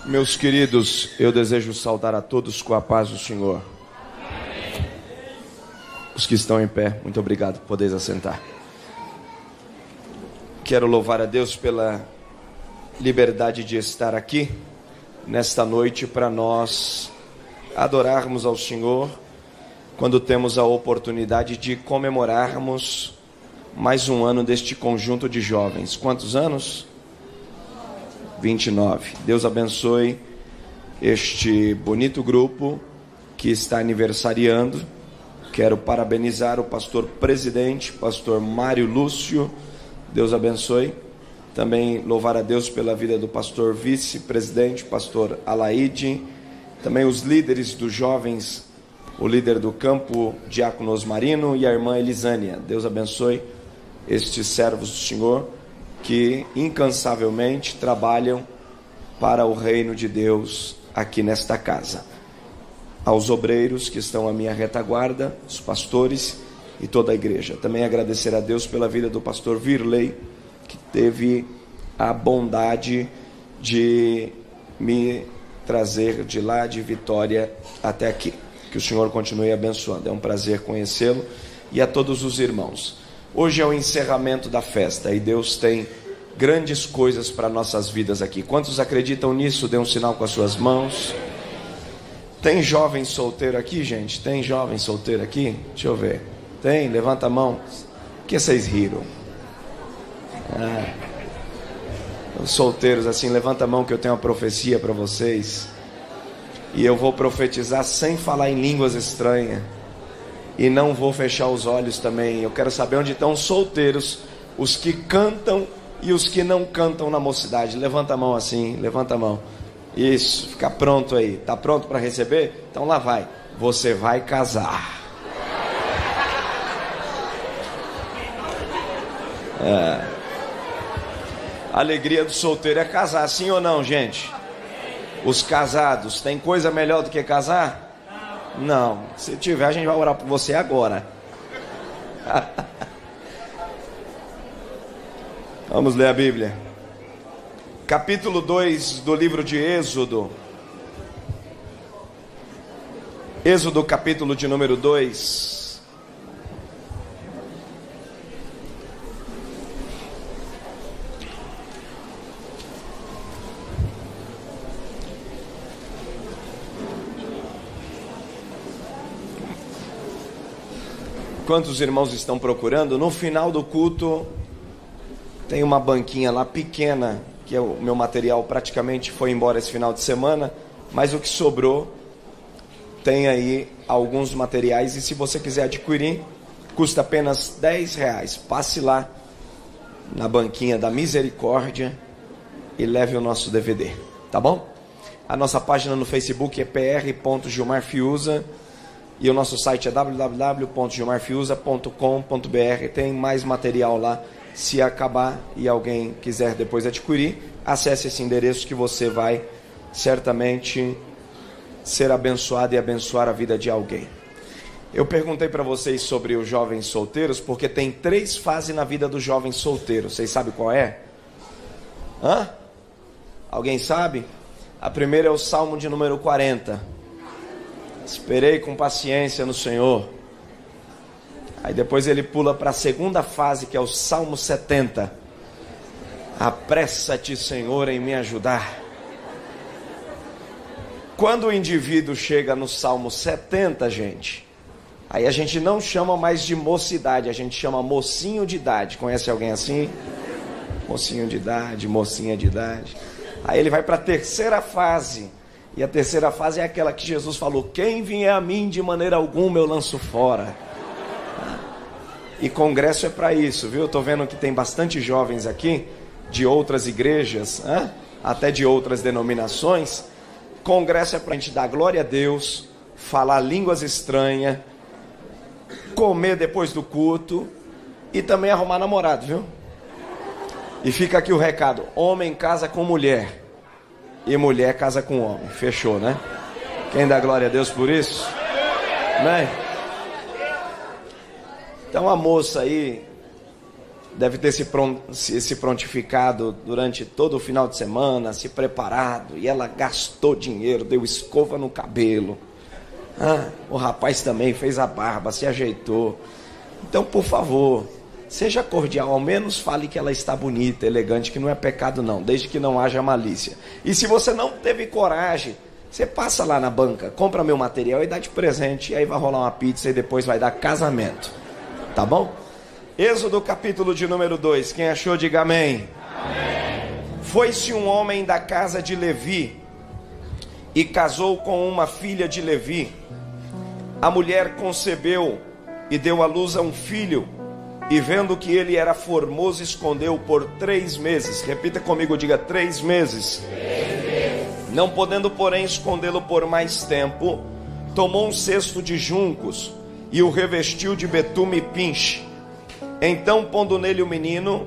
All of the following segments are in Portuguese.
Meus queridos, eu desejo saudar a todos com a paz do Senhor. Os que estão em pé, muito obrigado por poderes assentar. Quero louvar a Deus pela liberdade de estar aqui nesta noite para nós adorarmos ao Senhor, quando temos a oportunidade de comemorarmos mais um ano deste conjunto de jovens. Quantos anos? 29. Deus abençoe este bonito grupo que está aniversariando. Quero parabenizar o pastor presidente, pastor Mário Lúcio. Deus abençoe. Também louvar a Deus pela vida do pastor vice-presidente, pastor Alaide. Também os líderes dos jovens, o líder do campo, diácono Osmarino, e a irmã Elisânia. Deus abençoe estes servos do Senhor que incansavelmente trabalham para o reino de Deus aqui nesta casa. Aos obreiros que estão à minha retaguarda, os pastores e toda a igreja. Também agradecer a Deus pela vida do pastor Virley, que teve a bondade de me trazer de lá de Vitória até aqui. Que o Senhor continue abençoando. É um prazer conhecê-lo e a todos os irmãos. Hoje é o encerramento da festa e Deus tem grandes coisas para nossas vidas aqui. Quantos acreditam nisso? Dê um sinal com as suas mãos. Tem jovem solteiro aqui, gente? Tem jovem solteiro aqui? Deixa eu ver. Tem? Levanta a mão. Por que vocês riram? Os solteiros assim, levanta a mão que eu tenho uma profecia para vocês. E eu vou profetizar sem falar em línguas estranhas. E não vou fechar os olhos também. Eu quero saber onde estão os solteiros, os que cantam e os que não cantam na mocidade. Levanta a mão assim, levanta a mão. Isso, fica pronto aí. Tá pronto para receber? Então lá vai. Você vai casar. A alegria do solteiro é casar, sim ou não, gente? Os casados, tem coisa melhor do que casar? Não, se tiver a gente vai orar por você agora. Vamos ler a Bíblia. Capítulo 2 do livro de Êxodo. Êxodo capítulo de número 2. Quantos irmãos estão procurando? No final do culto tem uma banquinha lá pequena, que é o meu material praticamente foi embora esse final de semana, mas o que sobrou tem aí alguns materiais, e se você quiser adquirir, custa apenas R$10. Passe lá na banquinha da misericórdia e leve o nosso DVD, tá bom? A nossa página no Facebook é pr.gilmarfiuza. E o nosso site é www.gilmarfiuza.com.br. Tem mais material lá. Se acabar e alguém quiser depois adquirir, acesse esse endereço que você vai certamente ser abençoado e abençoar a vida de alguém. Eu perguntei para vocês sobre os jovens solteiros, porque tem 3 fases na vida dos jovens solteiros. Vocês sabem qual é? Alguém sabe? A primeira é o Salmo de número 40. Esperei com paciência no Senhor. Aí depois ele pula para a segunda fase, que é o Salmo 70. Apressa-te, Senhor, em me ajudar. Quando o indivíduo chega no Salmo 70, gente, aí a gente não chama mais de mocidade, a gente chama mocinho de idade. Conhece alguém assim? Mocinho de idade, mocinha de idade. Aí ele vai para a terceira fase. E a terceira fase é aquela que Jesus falou: quem vier a mim, de maneira alguma eu lanço fora. E congresso é para isso, viu? Eu estou vendo que tem bastante jovens aqui, de outras igrejas, até de outras denominações. Congresso é para a gente dar glória a Deus, falar línguas estranhas, comer depois do culto e também arrumar namorado, viu? E fica aqui o recado: homem casa com mulher e mulher casa com homem. Fechou, né? Quem dá glória a Deus por isso? Amém? Então a moça aí deve ter se prontificado durante todo o final de semana, se preparado, e ela gastou dinheiro, deu escova no cabelo. O rapaz também fez a barba, se ajeitou. Então, por favor, seja cordial, ao menos fale que ela está bonita, elegante, que não é pecado não, desde que não haja malícia. E se você não teve coragem, você passa lá na banca, compra meu material e dá de presente, e aí vai rolar uma pizza e depois vai dar casamento. Tá bom? Êxodo capítulo de número 2, quem achou diga amém. Amém. Foi-se um homem da casa de Levi e casou com uma filha de Levi. A mulher concebeu e deu à luz a um filho, e vendo que ele era formoso, escondeu por 3 meses. Repita comigo, diga 3 meses. 3 meses. Não podendo, porém, escondê-lo por mais tempo, tomou um cesto de juncos e o revestiu de betume e pinche. Então, pondo nele o menino,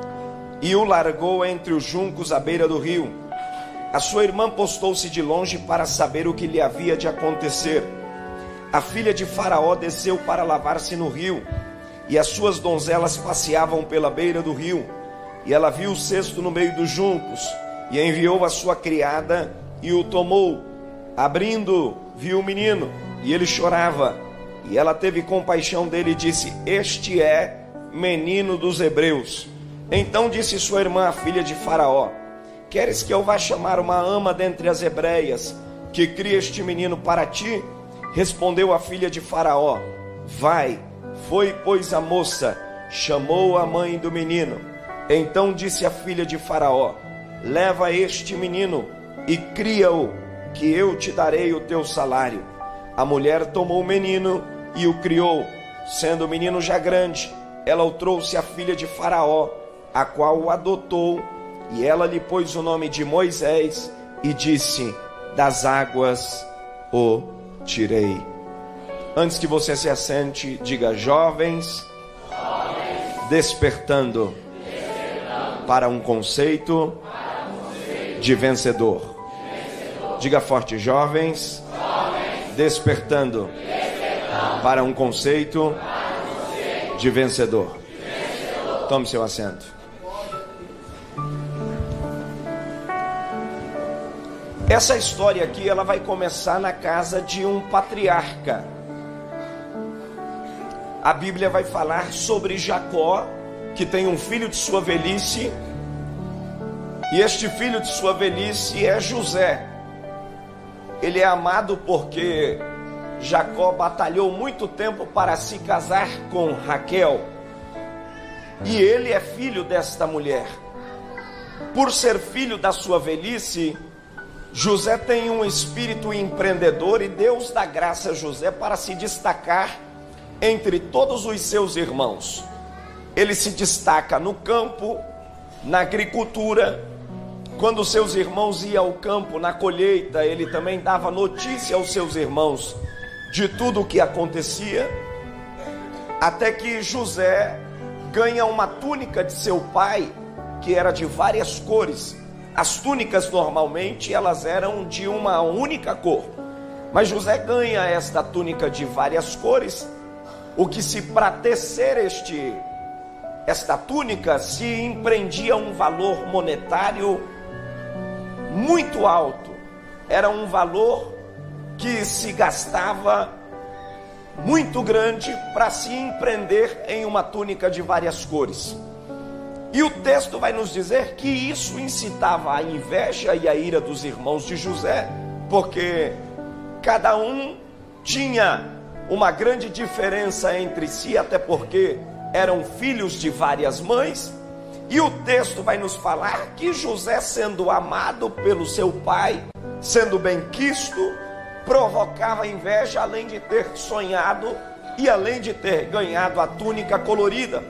e o largou entre os juncos à beira do rio. A sua irmã postou-se de longe para saber o que lhe havia de acontecer. A filha de Faraó desceu para lavar-se no rio, e as suas donzelas passeavam pela beira do rio. E ela viu o cesto no meio dos juncos, e enviou a sua criada, e o tomou. Abrindo, viu o menino, e ele chorava. E ela teve compaixão dele e disse: este é menino dos hebreus. Então disse sua irmã, a filha de Faraó: queres que eu vá chamar uma ama dentre as hebreias, que crie este menino para ti? Respondeu a filha de Faraó: vai. Foi, pois, a moça, chamou a mãe do menino. Então disse a filha de Faraó: leva este menino e cria-o, que eu te darei o teu salário. A mulher tomou o menino e o criou. Sendo o menino já grande, ela o trouxe à filha de Faraó, a qual o adotou, e ela lhe pôs o nome de Moisés, e disse: das águas o tirei. Antes que você se assente, diga: jovens, despertando para um conceito de vencedor. Diga forte: jovens, despertando para um conceito de vencedor. Tome seu assento. Essa história aqui, ela vai começar na casa de um patriarca. A Bíblia vai falar sobre Jacó, que tem um filho de sua velhice, e este filho de sua velhice é José. Ele é amado porque Jacó batalhou muito tempo para se casar com Raquel, e ele é filho desta mulher. Por ser filho da sua velhice, José tem um espírito empreendedor, e Deus dá graça a José para se destacar entre todos os seus irmãos. Ele se destaca no campo, na agricultura. Quando seus irmãos iam ao campo, na colheita, ele também dava notícia aos seus irmãos de tudo o que acontecia, até que José ganha uma túnica de seu pai, que era de várias cores. As túnicas normalmente elas eram de uma única cor, mas José ganha esta túnica de várias cores, o que se para tecer esta túnica se empreendia um valor monetário muito alto. Era um valor que se gastava muito grande para se empreender em uma túnica de várias cores. E o texto vai nos dizer que isso incitava a inveja e a ira dos irmãos de José, porque cada um tinha uma grande diferença entre si, até porque eram filhos de várias mães. E o texto vai nos falar que José, sendo amado pelo seu pai, sendo benquisto, provocava inveja, além de ter sonhado e além de ter ganhado a túnica colorida.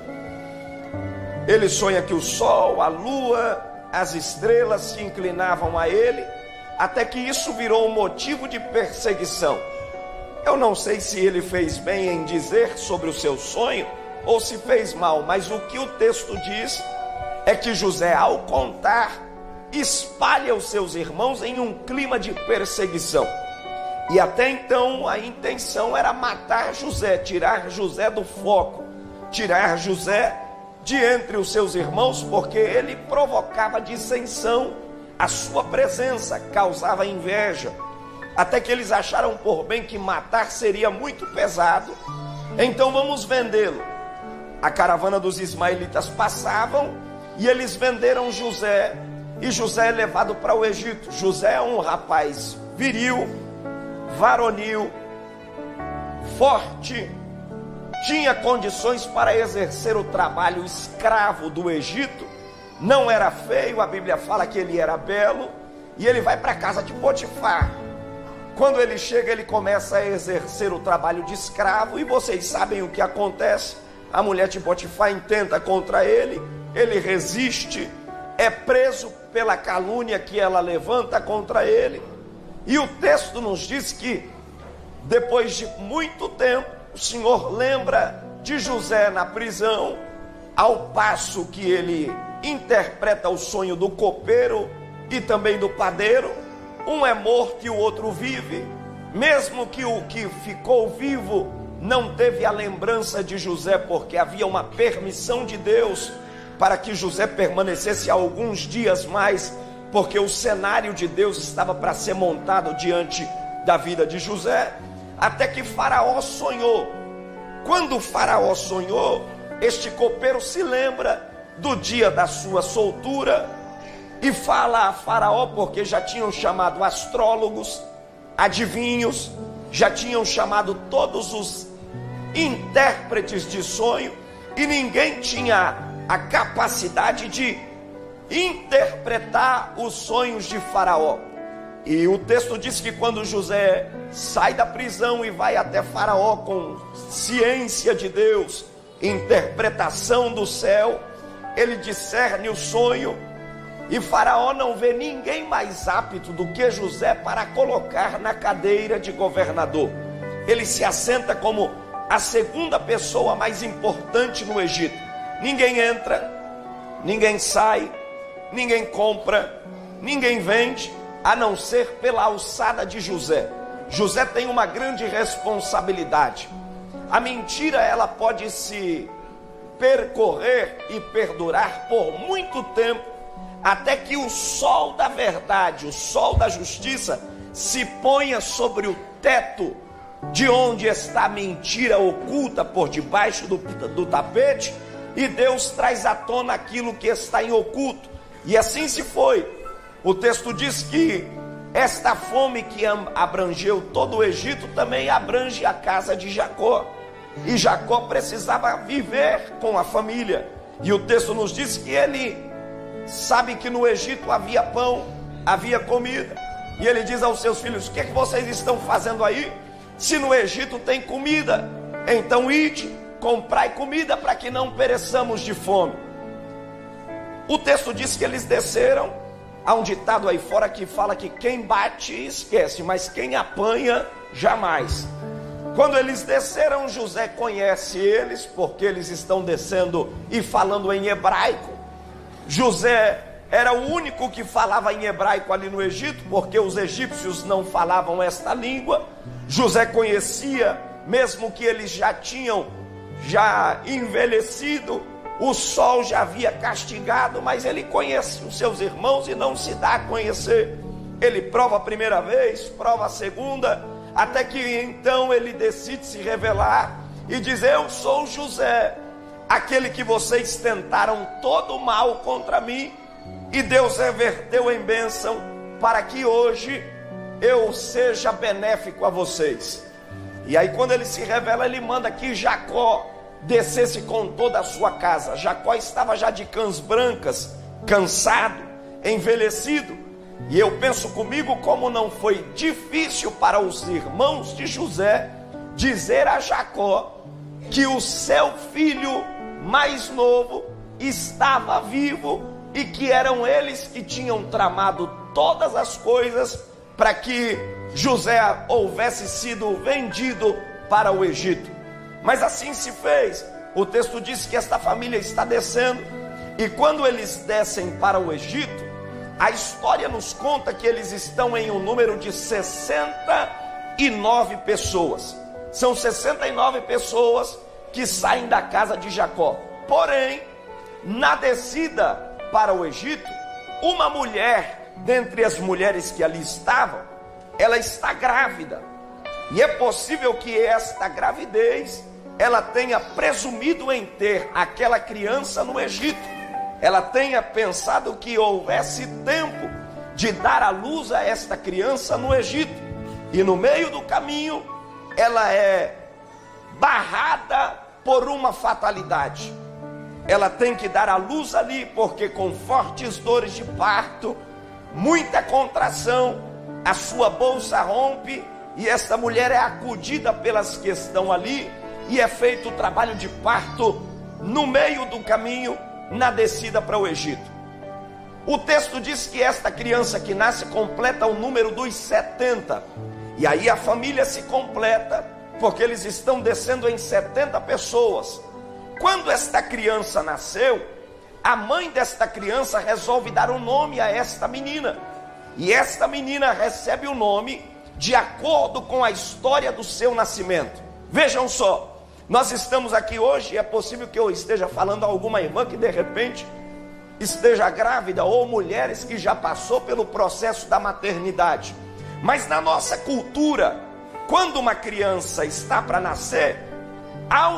Ele sonha que o sol, a lua, as estrelas se inclinavam a ele, até que isso virou um motivo de perseguição. Eu não sei se ele fez bem em dizer sobre o seu sonho, ou se fez mal, mas o que o texto diz é que José, ao contar, espalha os seus irmãos em um clima de perseguição. E até então a intenção era matar José, tirar José do foco, tirar José de entre os seus irmãos, porque ele provocava dissensão, a sua presença causava inveja, até que eles acharam por bem que matar seria muito pesado, então vamos vendê-lo. A caravana dos ismaelitas passavam e eles venderam José, e José é levado para o Egito. José é um rapaz viril, varonil, forte, tinha condições para exercer o trabalho escravo do Egito, não era feio, a Bíblia fala que ele era belo, e ele vai para a casa de Potifar. Quando ele chega, ele começa a exercer o trabalho de escravo, e vocês sabem o que acontece. A mulher de Potifar intenta contra ele, ele resiste, é preso pela calúnia que ela levanta contra ele, e o texto nos diz que depois de muito tempo, o Senhor lembra de José na prisão, ao passo que ele interpreta o sonho do copeiro e também do padeiro. Um é morto e o outro vive, mesmo que o que ficou vivo não teve a lembrança de José, porque havia uma permissão de Deus para que José permanecesse alguns dias mais, porque o cenário de Deus estava para ser montado diante da vida de José, até que Faraó sonhou. Quando Faraó sonhou, este copeiro se lembra do dia da sua soltura e fala a Faraó, porque já tinham chamado astrólogos, adivinhos, já tinham chamado todos os intérpretes de sonho, e ninguém tinha a capacidade de interpretar os sonhos de Faraó. E o texto diz que quando José sai da prisão e vai até Faraó com ciência de Deus, interpretação do céu, ele discerne o sonho, e Faraó não vê ninguém mais apto do que José para colocar na cadeira de governador. Ele se assenta como a segunda pessoa mais importante no Egito. Ninguém entra, ninguém sai, ninguém compra, ninguém vende, a não ser pela alçada de José. José tem uma grande responsabilidade. A mentira, ela pode se percorrer e perdurar por muito tempo, até que o sol da verdade, o sol da justiça, se ponha sobre o teto de onde está a mentira oculta por debaixo do tapete, e Deus traz à tona aquilo que está em oculto. E assim se foi. O texto diz que esta fome que abrangeu todo o Egito também abrange a casa de Jacó, e Jacó precisava viver com a família, e o texto nos diz que ele sabe que no Egito havia pão, havia comida, e ele diz aos seus filhos: o que é que vocês estão fazendo aí? Se no Egito tem comida, então ide, comprai comida para que não pereçamos de fome. O texto diz que eles desceram. Há um ditado aí fora que fala que quem bate esquece, mas quem apanha jamais. Quando eles desceram, José conhece eles, porque eles estão descendo e falando em hebraico. José era o único que falava em hebraico ali no Egito, porque os egípcios não falavam esta língua. José conhecia, mesmo que eles já tinham envelhecido, o sol já havia castigado, mas ele conhece os seus irmãos e não se dá a conhecer. Ele prova a primeira vez, prova a segunda, até que então ele decide se revelar e diz: eu sou José, aquele que vocês tentaram todo o mal contra mim, e Deus reverteu em bênção para que hoje eu seja benéfico a vocês. E aí quando ele se revela, ele manda que Jacó descesse com toda a sua casa. Jacó estava já de cãs brancas, cansado, envelhecido, e eu penso comigo como não foi difícil para os irmãos de José dizer a Jacó que o seu filho mais novo estava vivo, e que eram eles que tinham tramado todas as coisas para que José houvesse sido vendido para o Egito. Mas assim se fez. O texto diz que esta família está descendo, e quando eles descem para o Egito, a história nos conta que eles estão em um número de 69 pessoas. São 69 pessoas que saem da casa de Jacó. Porém, na descida para o Egito, uma mulher, dentre as mulheres que ali estavam, ela está grávida. E é possível que esta gravidez, ela tenha presumido em ter aquela criança no Egito. Ela tenha pensado que houvesse tempo de dar à luz a esta criança no Egito. E no meio do caminho, ela é barrada por uma fatalidade. Ela tem que dar à luz ali, porque com fortes dores de parto, muita contração, a sua bolsa rompe e esta mulher é acudida pelas que estão ali e é feito o trabalho de parto no meio do caminho, na descida para o Egito. O texto diz que esta criança que nasce completa o número dos 70. E aí a família se completa, porque eles estão descendo em 70 pessoas. Quando esta criança nasceu, a mãe desta criança resolve dar um nome a esta menina. E esta menina recebe o nome de acordo com a história do seu nascimento. Vejam só, nós estamos aqui hoje, é possível que eu esteja falando a alguma irmã que de repente esteja grávida, ou mulheres que já passou pelo processo da maternidade. Mas na nossa cultura, quando uma criança está para nascer, ao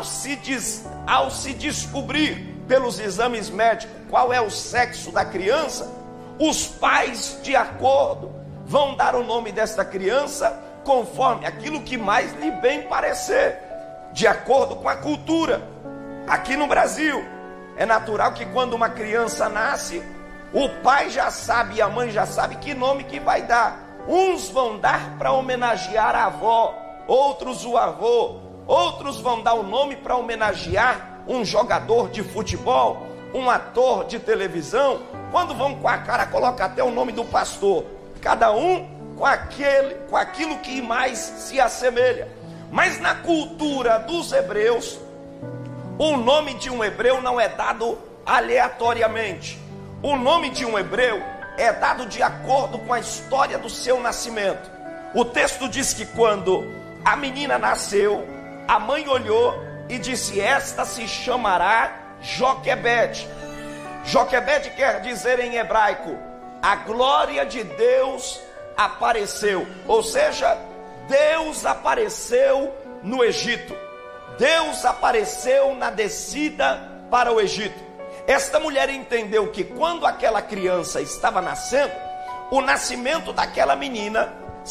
se descobrir pelos exames médicos qual é o sexo da criança, os pais, de acordo, vão dar o nome desta criança conforme aquilo que mais lhe bem parecer, de acordo com a cultura. Aqui no Brasil, é natural que quando uma criança nasce, o pai já sabe e a mãe já sabe que nome que vai dar. Uns vão dar para homenagear a avó, outros o avô, outros vão dar o nome para homenagear um jogador de futebol, um ator de televisão. Quando vão com a cara, coloca até o nome do pastor. Cada um com aquilo que mais se assemelha. Mas na cultura dos hebreus, o nome de um hebreu não é dado aleatoriamente. O nome de um hebreu é dado de acordo com a história do seu nascimento. O texto diz que quando a menina nasceu, a mãe olhou e disse: esta se chamará Joquebede. Joquebede quer dizer em hebraico: a glória de Deus apareceu. Ou seja, Deus apareceu no Egito. Deus apareceu na descida para o Egito. Esta mulher entendeu que quando aquela criança estava nascendo, o nascimento daquela menina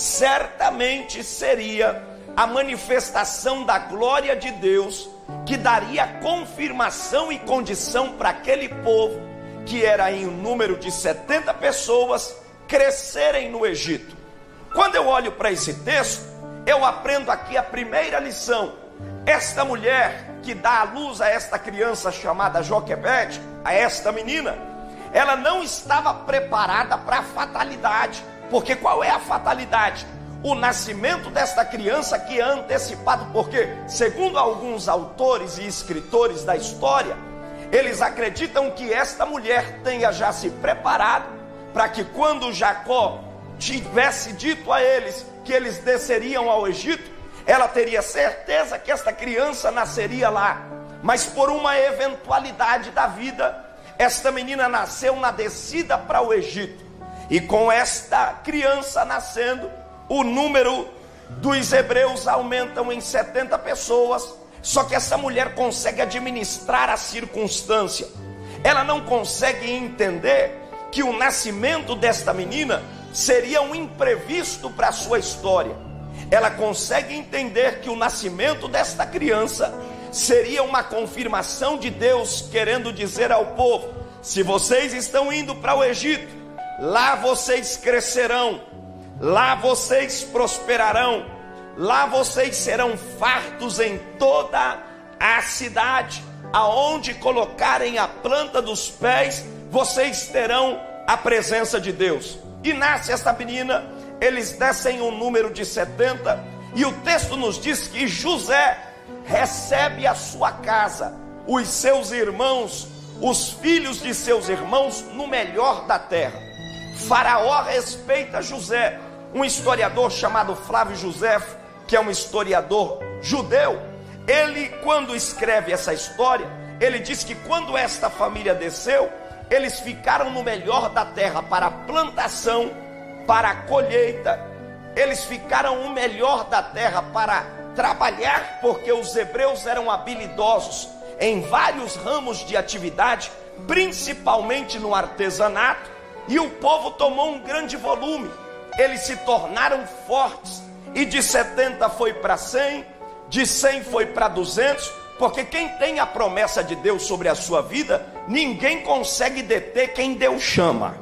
certamente seria a manifestação da glória de Deus, que daria confirmação e condição para aquele povo, que era em um número de 70 pessoas, crescerem no Egito. Quando eu olho para esse texto, eu aprendo aqui a primeira lição. Esta mulher que dá à luz a esta criança chamada Joquebede, a esta menina, ela não estava preparada para a fatalidade. Porque qual é a fatalidade? O nascimento desta criança que é antecipado, porque segundo alguns autores e escritores da história, eles acreditam que esta mulher tenha já se preparado para que quando Jacó tivesse dito a eles que eles desceriam ao Egito, ela teria certeza que esta criança nasceria lá. Mas por uma eventualidade da vida, esta menina nasceu na descida para o Egito. E com esta criança nascendo, o número dos hebreus aumentam em 70 pessoas. Só que essa mulher consegue administrar a circunstância. Ela não consegue entender que o nascimento desta menina seria um imprevisto para a sua história. Ela consegue entender que o nascimento desta criança seria uma confirmação de Deus, querendo dizer ao povo: se vocês estão indo para o Egito, lá vocês crescerão, lá vocês prosperarão, lá vocês serão fartos em toda a cidade, aonde colocarem a planta dos pés, vocês terão a presença de Deus. E nasce esta menina, eles descem um número de 70, e o texto nos diz que José recebe a sua casa, os seus irmãos, os filhos de seus irmãos, no melhor da terra. Faraó respeita José. Um historiador chamado Flávio Joséfo, que é um historiador judeu, ele, quando escreve essa história, ele diz que quando esta família desceu, eles ficaram no melhor da terra para a plantação, para a colheita. Eles ficaram no melhor da terra para trabalhar, porque os hebreus eram habilidosos em vários ramos de atividade, principalmente no artesanato, e o povo tomou um grande volume. Eles se tornaram fortes, e de 70 foi para 100, de 100 foi para 200, porque quem tem a promessa de Deus sobre a sua vida, ninguém consegue deter quem Deus chama.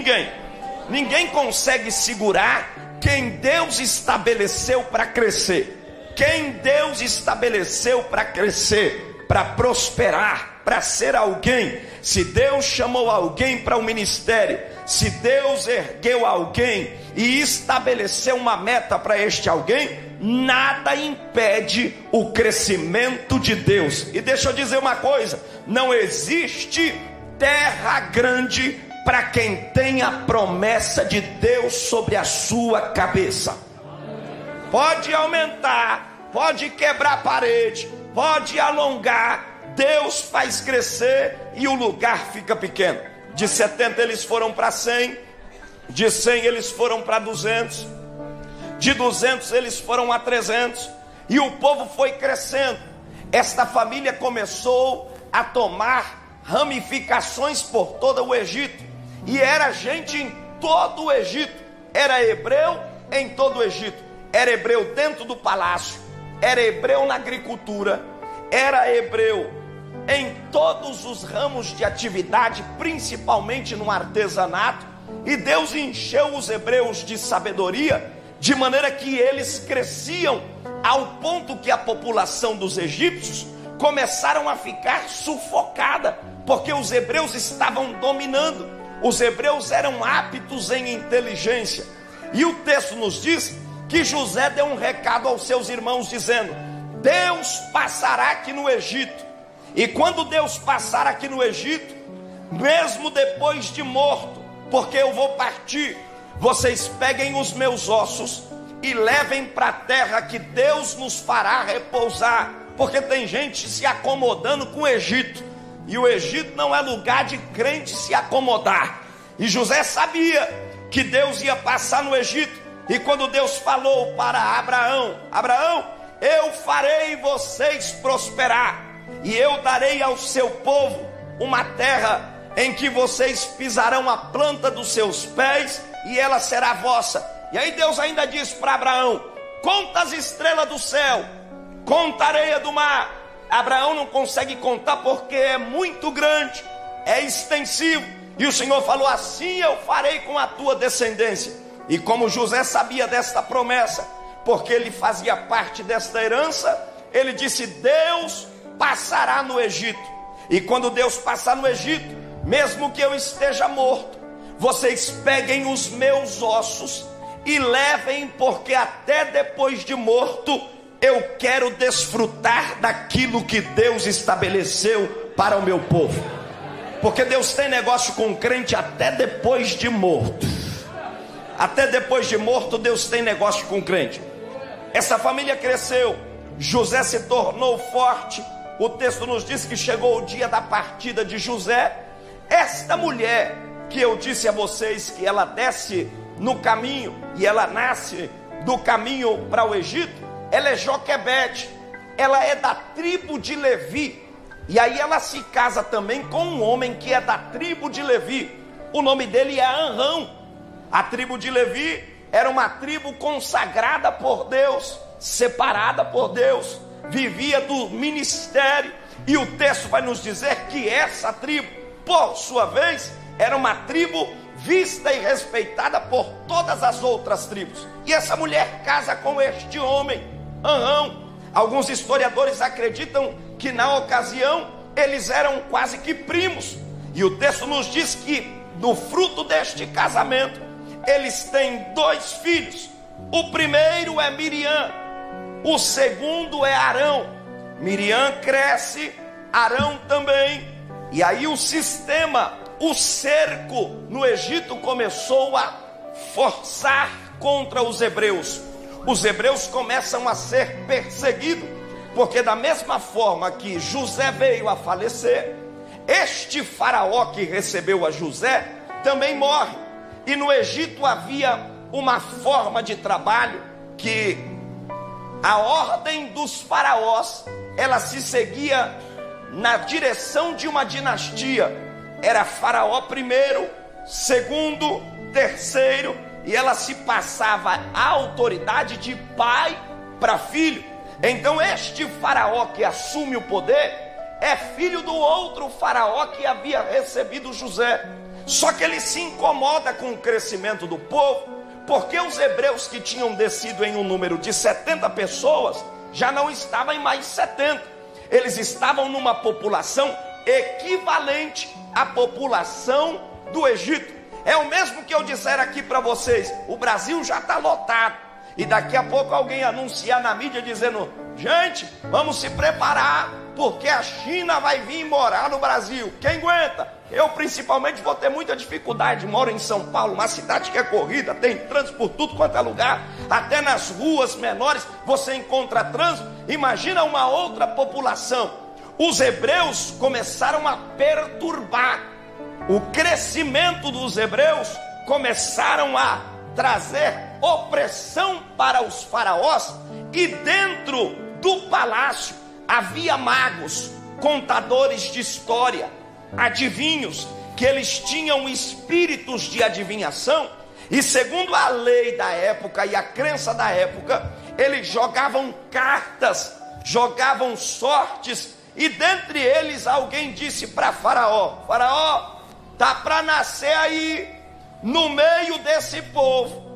Ninguém consegue segurar quem Deus estabeleceu para crescer. Quem Deus estabeleceu para crescer, para prosperar, para ser alguém. Se Deus chamou alguém para o ministério, se Deus ergueu alguém e estabeleceu uma meta para este alguém, nada impede o crescimento de Deus. E deixa eu dizer uma coisa: não existe terra grande para quem tem a promessa de Deus sobre a sua cabeça. Pode aumentar, pode quebrar a parede, pode alongar, Deus faz crescer e o lugar fica pequeno. De 70 eles foram para 100, de 100 eles foram para 200, de 200 eles foram a 300, e o povo foi crescendo. Esta família começou a tomar ramificações por todo o Egito, e era gente em todo o Egito. Era hebreu em todo o Egito, era hebreu dentro do palácio, era hebreu na agricultura, era hebreu em todos os ramos de atividade, principalmente no artesanato. E Deus encheu os hebreus de sabedoria, de maneira que eles cresciam ao ponto que a população dos egípcios começaram a ficar sufocada, porque os hebreus estavam dominando. Os hebreus eram aptos em inteligência, e o texto nos diz que José deu um recado aos seus irmãos dizendo: Deus passará aqui no Egito, e quando Deus passar aqui no Egito, mesmo depois de morto, porque eu vou partir, vocês peguem os meus ossos e levem para a terra que Deus nos fará repousar, porque tem gente se acomodando com o Egito, e o Egito não é lugar de crente se acomodar. E José sabia que Deus ia passar no Egito, e quando Deus falou para Abraão: Abraão, eu farei vocês prosperar, e eu darei ao seu povo uma terra em que vocês pisarão a planta dos seus pés, e ela será vossa. E aí Deus ainda diz para Abraão: conta as estrelas do céu, conta a areia do mar. Abraão não consegue contar porque é muito grande, é extensivo. E o Senhor falou: assim eu farei com a tua descendência. E como José sabia desta promessa, porque ele fazia parte desta herança, ele disse: Deus passará no Egito. E quando Deus passar no Egito, mesmo que eu esteja morto, vocês peguem os meus ossos e levem, porque até depois de morto eu quero desfrutar daquilo que Deus estabeleceu para o meu povo. Porque Deus tem negócio com o crente até depois de morto. Até depois de morto Deus tem negócio com o crente. Essa família cresceu, José se tornou forte. O texto nos diz que chegou o dia da partida de José. Esta mulher que eu disse a vocês que ela desce no caminho e ela nasce do caminho para o Egito, ela é Joquebede, ela é da tribo de Levi. E aí ela se casa também com um homem que é da tribo de Levi. O nome dele é Arão. A tribo de Levi era uma tribo consagrada por Deus, separada por Deus, vivia do ministério. E o texto vai nos dizer que essa tribo, por sua vez, era uma tribo vista e respeitada por todas as outras tribos. E essa mulher casa com este homem, Arão. Alguns historiadores acreditam que na ocasião eles eram quase que primos. E o texto nos diz que do fruto deste casamento eles têm 2 filhos. O primeiro é Miriam, o segundo é Arão. Miriam cresce, Arão também. E aí o sistema, o cerco no Egito começou a forçar contra os hebreus. Os hebreus começam a ser perseguidos, porque da mesma forma que José veio a falecer, este faraó que recebeu a José também morre. E no Egito havia uma forma de trabalho que a ordem dos faraós, ela se seguia na direção de uma dinastia. Era faraó primeiro, segundo, terceiro, e ela se passava a autoridade de pai para filho. Então este faraó que assume o poder é filho do outro faraó que havia recebido José. Só que ele se incomoda com o crescimento do povo, porque os hebreus que tinham descido em um número de 70 pessoas, já não estavam em mais 70. Eles estavam numa população equivalente à população do Egito. É o mesmo que eu disser aqui para vocês: o Brasil já está lotado, e daqui a pouco alguém anunciar na mídia dizendo: gente, vamos se preparar, porque a China vai vir morar no Brasil. Quem aguenta? Eu principalmente vou ter muita dificuldade. Moro em São Paulo, uma cidade que é corrida, tem trânsito por tudo quanto é lugar, até nas ruas menores você encontra trânsito. Imagina uma outra população. Os hebreus começaram a perturbar o crescimento dos hebreus, começaram a trazer opressão para os faraós, e dentro do palácio havia magos, contadores de história, adivinhos, que eles tinham espíritos de adivinhação, e segundo a lei da época e a crença da época, eles jogavam cartas, jogavam sortes, e dentre eles alguém disse para Faraó: Faraó, tá para nascer aí, no meio desse povo,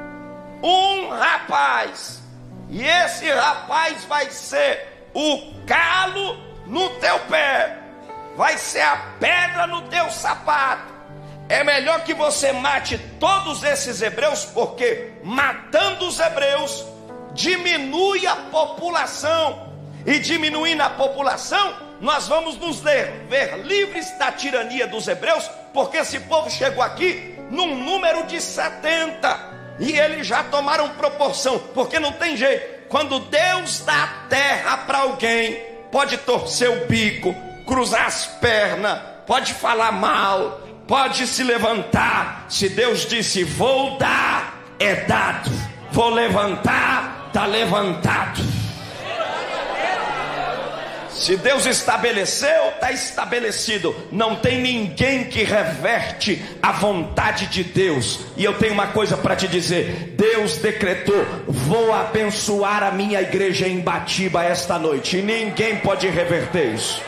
um rapaz, e esse rapaz vai ser o calo no teu pé, vai ser a pedra no teu sapato. É melhor que você mate todos esses hebreus, porque matando os hebreus diminui a população, e diminuindo a população, nós vamos nos ver livres da tirania dos hebreus, porque esse povo chegou aqui num número de 70, e eles já tomaram proporção, porque não tem jeito. Quando Deus dá terra para alguém, pode torcer o bico, cruzar as pernas, pode falar mal, pode se levantar. Se Deus disse vou dar, é dado. Vou levantar, está levantado. Se Deus estabeleceu, está estabelecido. Não tem ninguém que reverte a vontade de Deus. E eu tenho uma coisa para te dizer: Deus decretou, vou abençoar a minha igreja em Batiba esta noite, e ninguém pode reverter isso.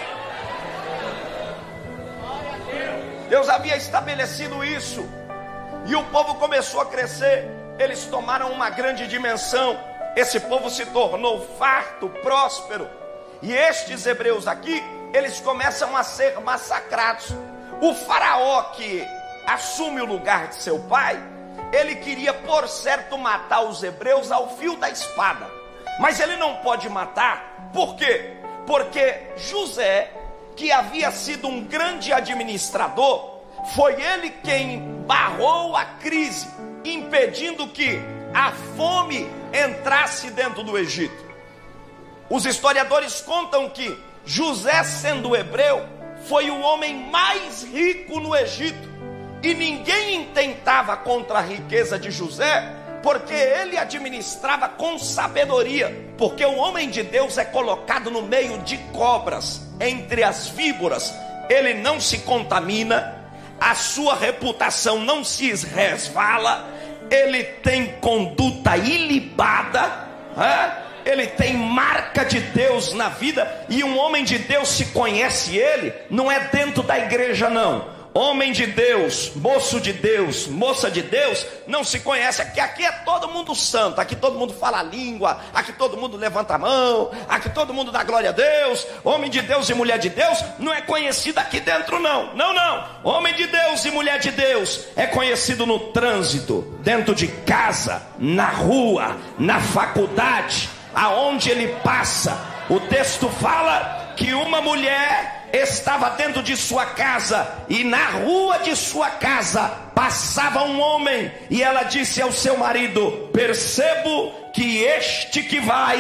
Deus havia estabelecido isso, e o povo começou a crescer. Eles tomaram uma grande dimensão. Esse povo se tornou farto, próspero. E estes hebreus aqui, eles começam a ser massacrados. O faraó que assume o lugar de seu pai, ele queria por certo matar os hebreus ao fio da espada. Mas ele não pode matar, por quê? Porque José, que havia sido um grande administrador, foi ele quem barrou a crise, impedindo que a fome entrasse dentro do Egito. Os historiadores contam que José, sendo hebreu, foi o homem mais rico no Egito, e ninguém intentava contra a riqueza de José, porque ele administrava com sabedoria. Porque o homem de Deus é colocado no meio de cobras, entre as víboras. Ele não se contamina, a sua reputação não se resvala, ele tem conduta ilibada, ele tem marca de Deus na vida. E um homem de Deus se conhece ele, não é dentro da igreja não. Homem de Deus, moço de Deus, moça de Deus, não se conhece. Aqui é todo mundo santo, aqui todo mundo fala a língua, aqui todo mundo levanta a mão, aqui todo mundo dá glória a Deus. Homem de Deus e mulher de Deus não é conhecido aqui dentro não. Não, homem de Deus e mulher de Deus é conhecido no trânsito, dentro de casa, na rua, na faculdade, aonde ele passa. O texto fala que uma mulher estava dentro de sua casa, e na rua de sua casa passava um homem, e ela disse ao seu marido: percebo que este que vai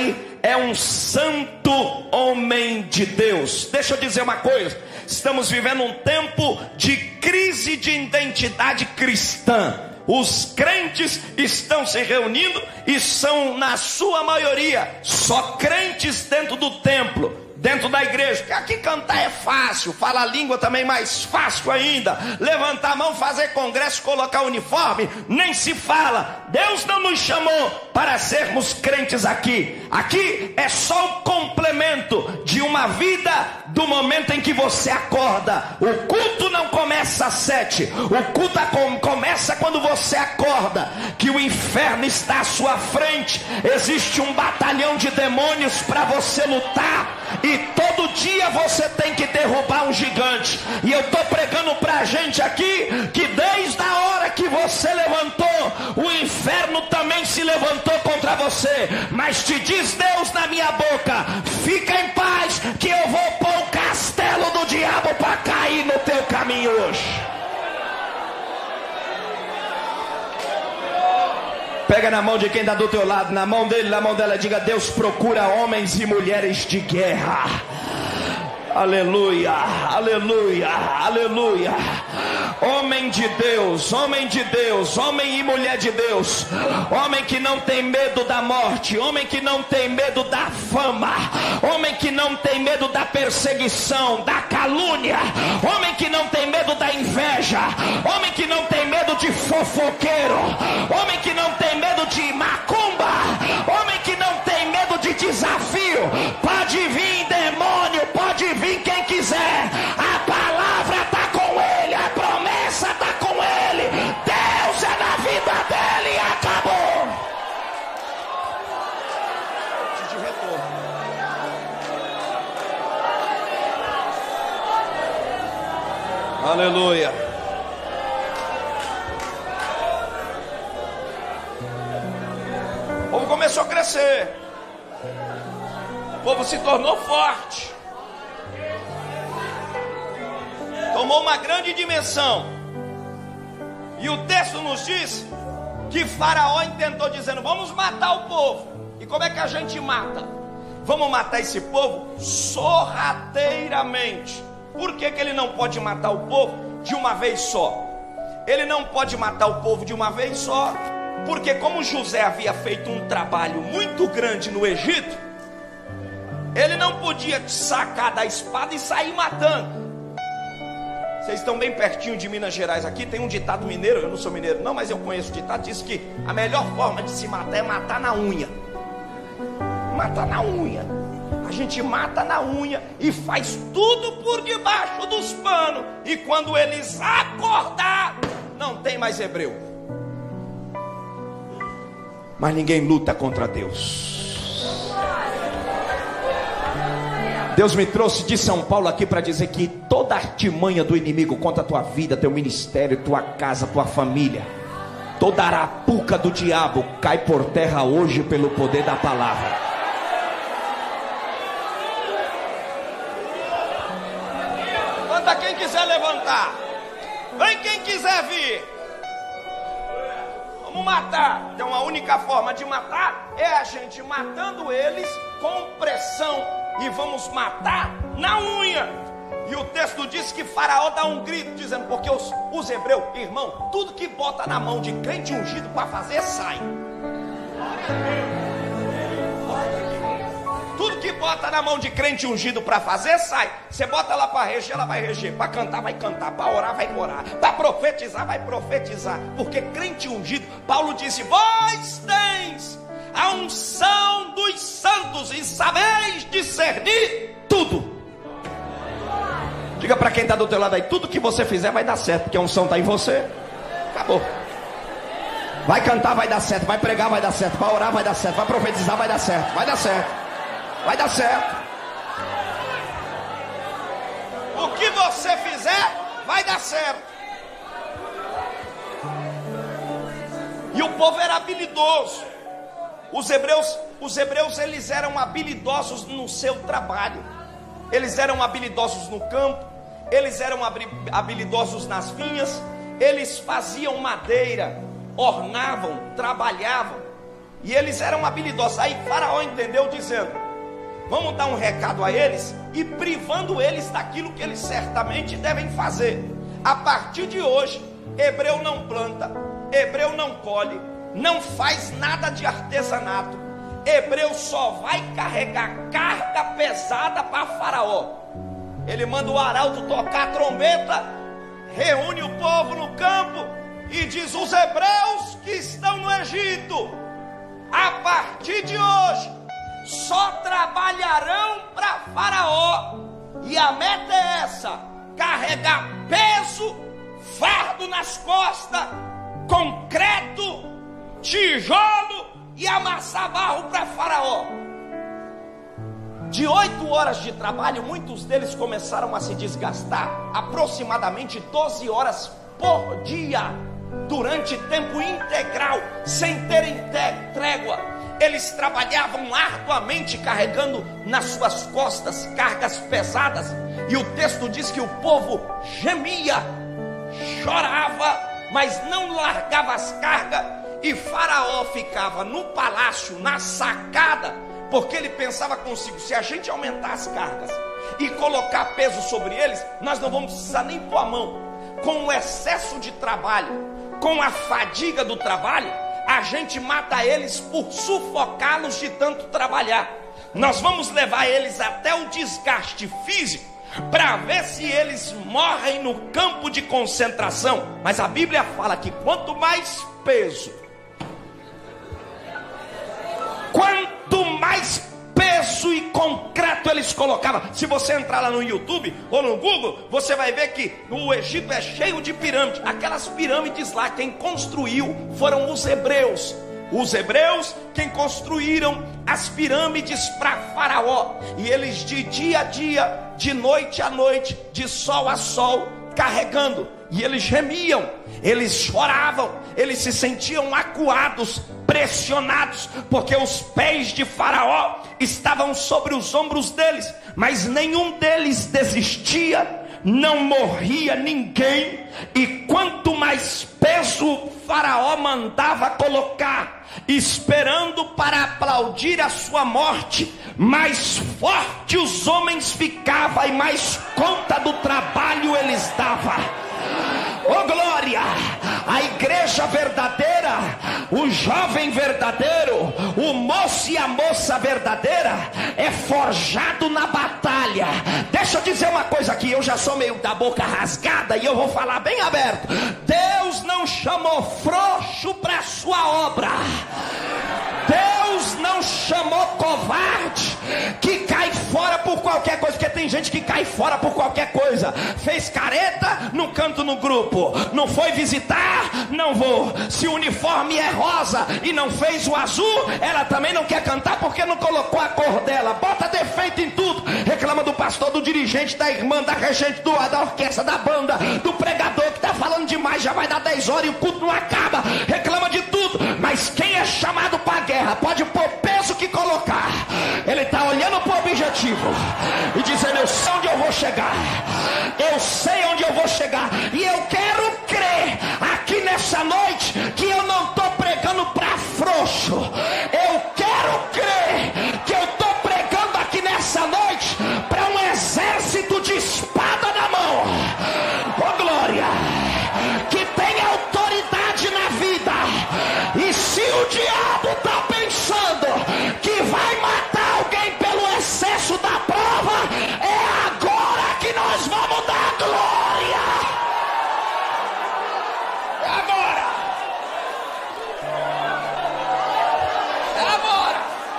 é um santo homem de Deus. Deixa eu dizer uma coisa: estamos vivendo um tempo de crise de identidade cristã. Os crentes estão se reunindo e são, na sua maioria, só crentes dentro do templo, dentro da igreja. Porque aqui cantar é fácil, falar língua também mais fácil ainda. Levantar a mão, fazer congresso, colocar uniforme, nem se fala. Deus não nos chamou para sermos crentes aqui. Aqui é só o complemento de uma vida do momento em que você acorda. O culto não começa às 7. O culto começa quando você acorda, que o inferno está à sua frente. Existe um batalhão de demônios para você lutar, e todo dia você tem que derrubar um gigante. E eu estou pregando para a gente aqui que desde a hora que você levantou, o inferno também se levantou contra você. Mas te diz Deus na minha boca: fica em paz, que eu vou pôr o castelo do diabo para cair no teu caminho hoje. Pega na mão de quem está do teu lado, na mão dele, na mão dela, diga: Deus procura homens e mulheres de guerra. Aleluia, aleluia, aleluia. Homem de Deus, homem de Deus, homem e mulher de Deus. Homem que não tem medo da morte, homem que não tem medo da fama, homem que não tem medo da perseguição, da calúnia, homem que não tem medo da inveja, homem que não tem medo de fofoqueiro, homem que não tem medo de macumba, homem que não tem medo de desafio. Pode vir demônio, pode vir quem quiser, a palavra está com ele, a promessa está com ele, Deus é na vida dele e acabou. De retorno. Aleluia. O povo começou a crescer, o povo se tornou forte, tomou uma grande dimensão. E o texto nos diz que Faraó intentou, dizendo: vamos matar o povo. E como é que a gente mata? Vamos matar esse povo sorrateiramente. Por que ele não pode matar o povo de uma vez só? Ele não pode matar o povo de uma vez só, porque como José havia feito um trabalho muito grande no Egito, ele não podia sacar da espada e sair matando. Vocês estão bem pertinho de Minas Gerais aqui, tem um ditado mineiro, eu não sou mineiro não, mas eu conheço o ditado, diz que a melhor forma de se matar é matar na unha. Matar na unha. A gente mata na unha e faz tudo por debaixo dos panos. E quando eles acordar, não tem mais hebreu. Mas ninguém luta contra Deus. Deus me trouxe de São Paulo aqui para dizer que toda artimanha do inimigo contra a tua vida, teu ministério, tua casa, tua família, toda arapuca do diabo cai por terra hoje pelo poder da palavra. Levanta quem quiser levantar, vem quem quiser vir. Vamos matar. Então a única forma de matar é a gente matando eles com pressão. E vamos matar na unha. E o texto diz que Faraó dá um grito dizendo: porque os hebreus, irmão, tudo que bota na mão de crente ungido para fazer, sai. Tudo que bota na mão de crente ungido para fazer, sai. Você bota ela para reger, ela vai reger. Para cantar, vai cantar. Para orar, vai orar. Para profetizar, vai profetizar. Porque crente ungido, Paulo disse: vós tens a unção dos santos e sabeis discernir tudo. Diga para quem está do teu lado aí: tudo que você fizer vai dar certo, porque a unção está em você. Acabou. Vai cantar, vai dar certo. Vai pregar, vai dar certo. Vai orar, vai dar certo. Vai profetizar, vai dar certo. Vai dar certo. Vai dar certo. O que você fizer vai dar certo. E o povo era habilidoso. Os hebreus eles eram habilidosos no seu trabalho. Eles eram habilidosos no campo. Eles eram habilidosos nas vinhas. Eles faziam madeira, ornavam, trabalhavam. E eles eram habilidosos. Aí Faraó entendeu, dizendo: vamos dar um recado a eles e privando eles daquilo que eles certamente devem fazer. A partir de hoje, hebreu não planta, hebreu não colhe, não faz nada de artesanato. Hebreu só vai carregar carga pesada para Faraó. Ele manda o arauto tocar a trombeta, reúne o povo no campo e diz: os hebreus que estão no Egito, a partir de hoje, só trabalharão para Faraó. E a meta é essa: carregar peso, fardo nas costas, concreto, tijolo e amassar barro para Faraó. De 8 horas de trabalho, muitos deles começaram a se desgastar, aproximadamente 12 horas por dia, durante tempo integral, sem terem trégua. Eles trabalhavam arduamente, carregando nas suas costas cargas pesadas. E o texto diz que o povo gemia, chorava, mas não largava as cargas. E Faraó ficava no palácio, na sacada, porque ele pensava consigo: se a gente aumentar as cargas e colocar peso sobre eles, nós não vamos precisar nem pôr a mão. Com o excesso de trabalho, com a fadiga do trabalho, a gente mata eles por sufocá-los de tanto trabalhar. Nós vamos levar eles até o desgaste físico, para ver se eles morrem no campo de concentração. Mas a Bíblia fala que quanto mais peso, quanto mais peso e concreto eles colocavam. Se você entrar lá no YouTube ou no Google, você vai ver que o Egito é cheio de pirâmides. Aquelas pirâmides lá, quem construiu foram os hebreus. Os hebreus quem construíram as pirâmides para Faraó. E eles de dia a dia, de noite a noite, de sol a sol, carregando. E eles gemiam, eles choravam, eles se sentiam acuados, pressionados, porque os pés de Faraó estavam sobre os ombros deles. Mas nenhum deles desistia, não morria ninguém. E quanto mais peso Faraó mandava colocar, esperando para aplaudir a sua morte, mais forte os homens ficavam e mais conta do trabalho eles davam. Oh glória! A igreja verdadeira, o jovem verdadeiro, o moço e a moça verdadeira é forjado na batalha. Deixa eu dizer uma coisa aqui, eu já sou meio da boca rasgada e eu vou falar bem aberto. Deus não chamou frouxo para a sua obra. Deus não chamou covarde que cai fora por qualquer coisa, porque tem gente que cai fora por qualquer coisa. Fez careta, não canto no grupo. Não foi visitar, não vou. Se o uniforme é rosa e não fez o azul, ela também não quer cantar porque não colocou a cor dela. Bota defeito em tudo. Reclama do pastor, do dirigente, da irmã, da regente, da orquestra, da banda, do pregador que está falando demais, já vai dar 10 horas e o culto não acaba. Reclama de tudo. Mas quem é chamado para a guerra pode pôr peso que colocar. Ele está olhando para o objetivo e dizendo: eu sei onde eu vou chegar, eu sei onde eu vou chegar. E eu quero crer aqui nessa noite que eu não estou pregando para frouxo. Eu quero crer que eu estou pregando aqui nessa noite para um exército de espada na mão. Oh glória! Que tem autoridade na vida. E se o diabo está pensando que vai matar alguém pelo excesso da prova, é agora que nós vamos dar glória. É agora. É agora.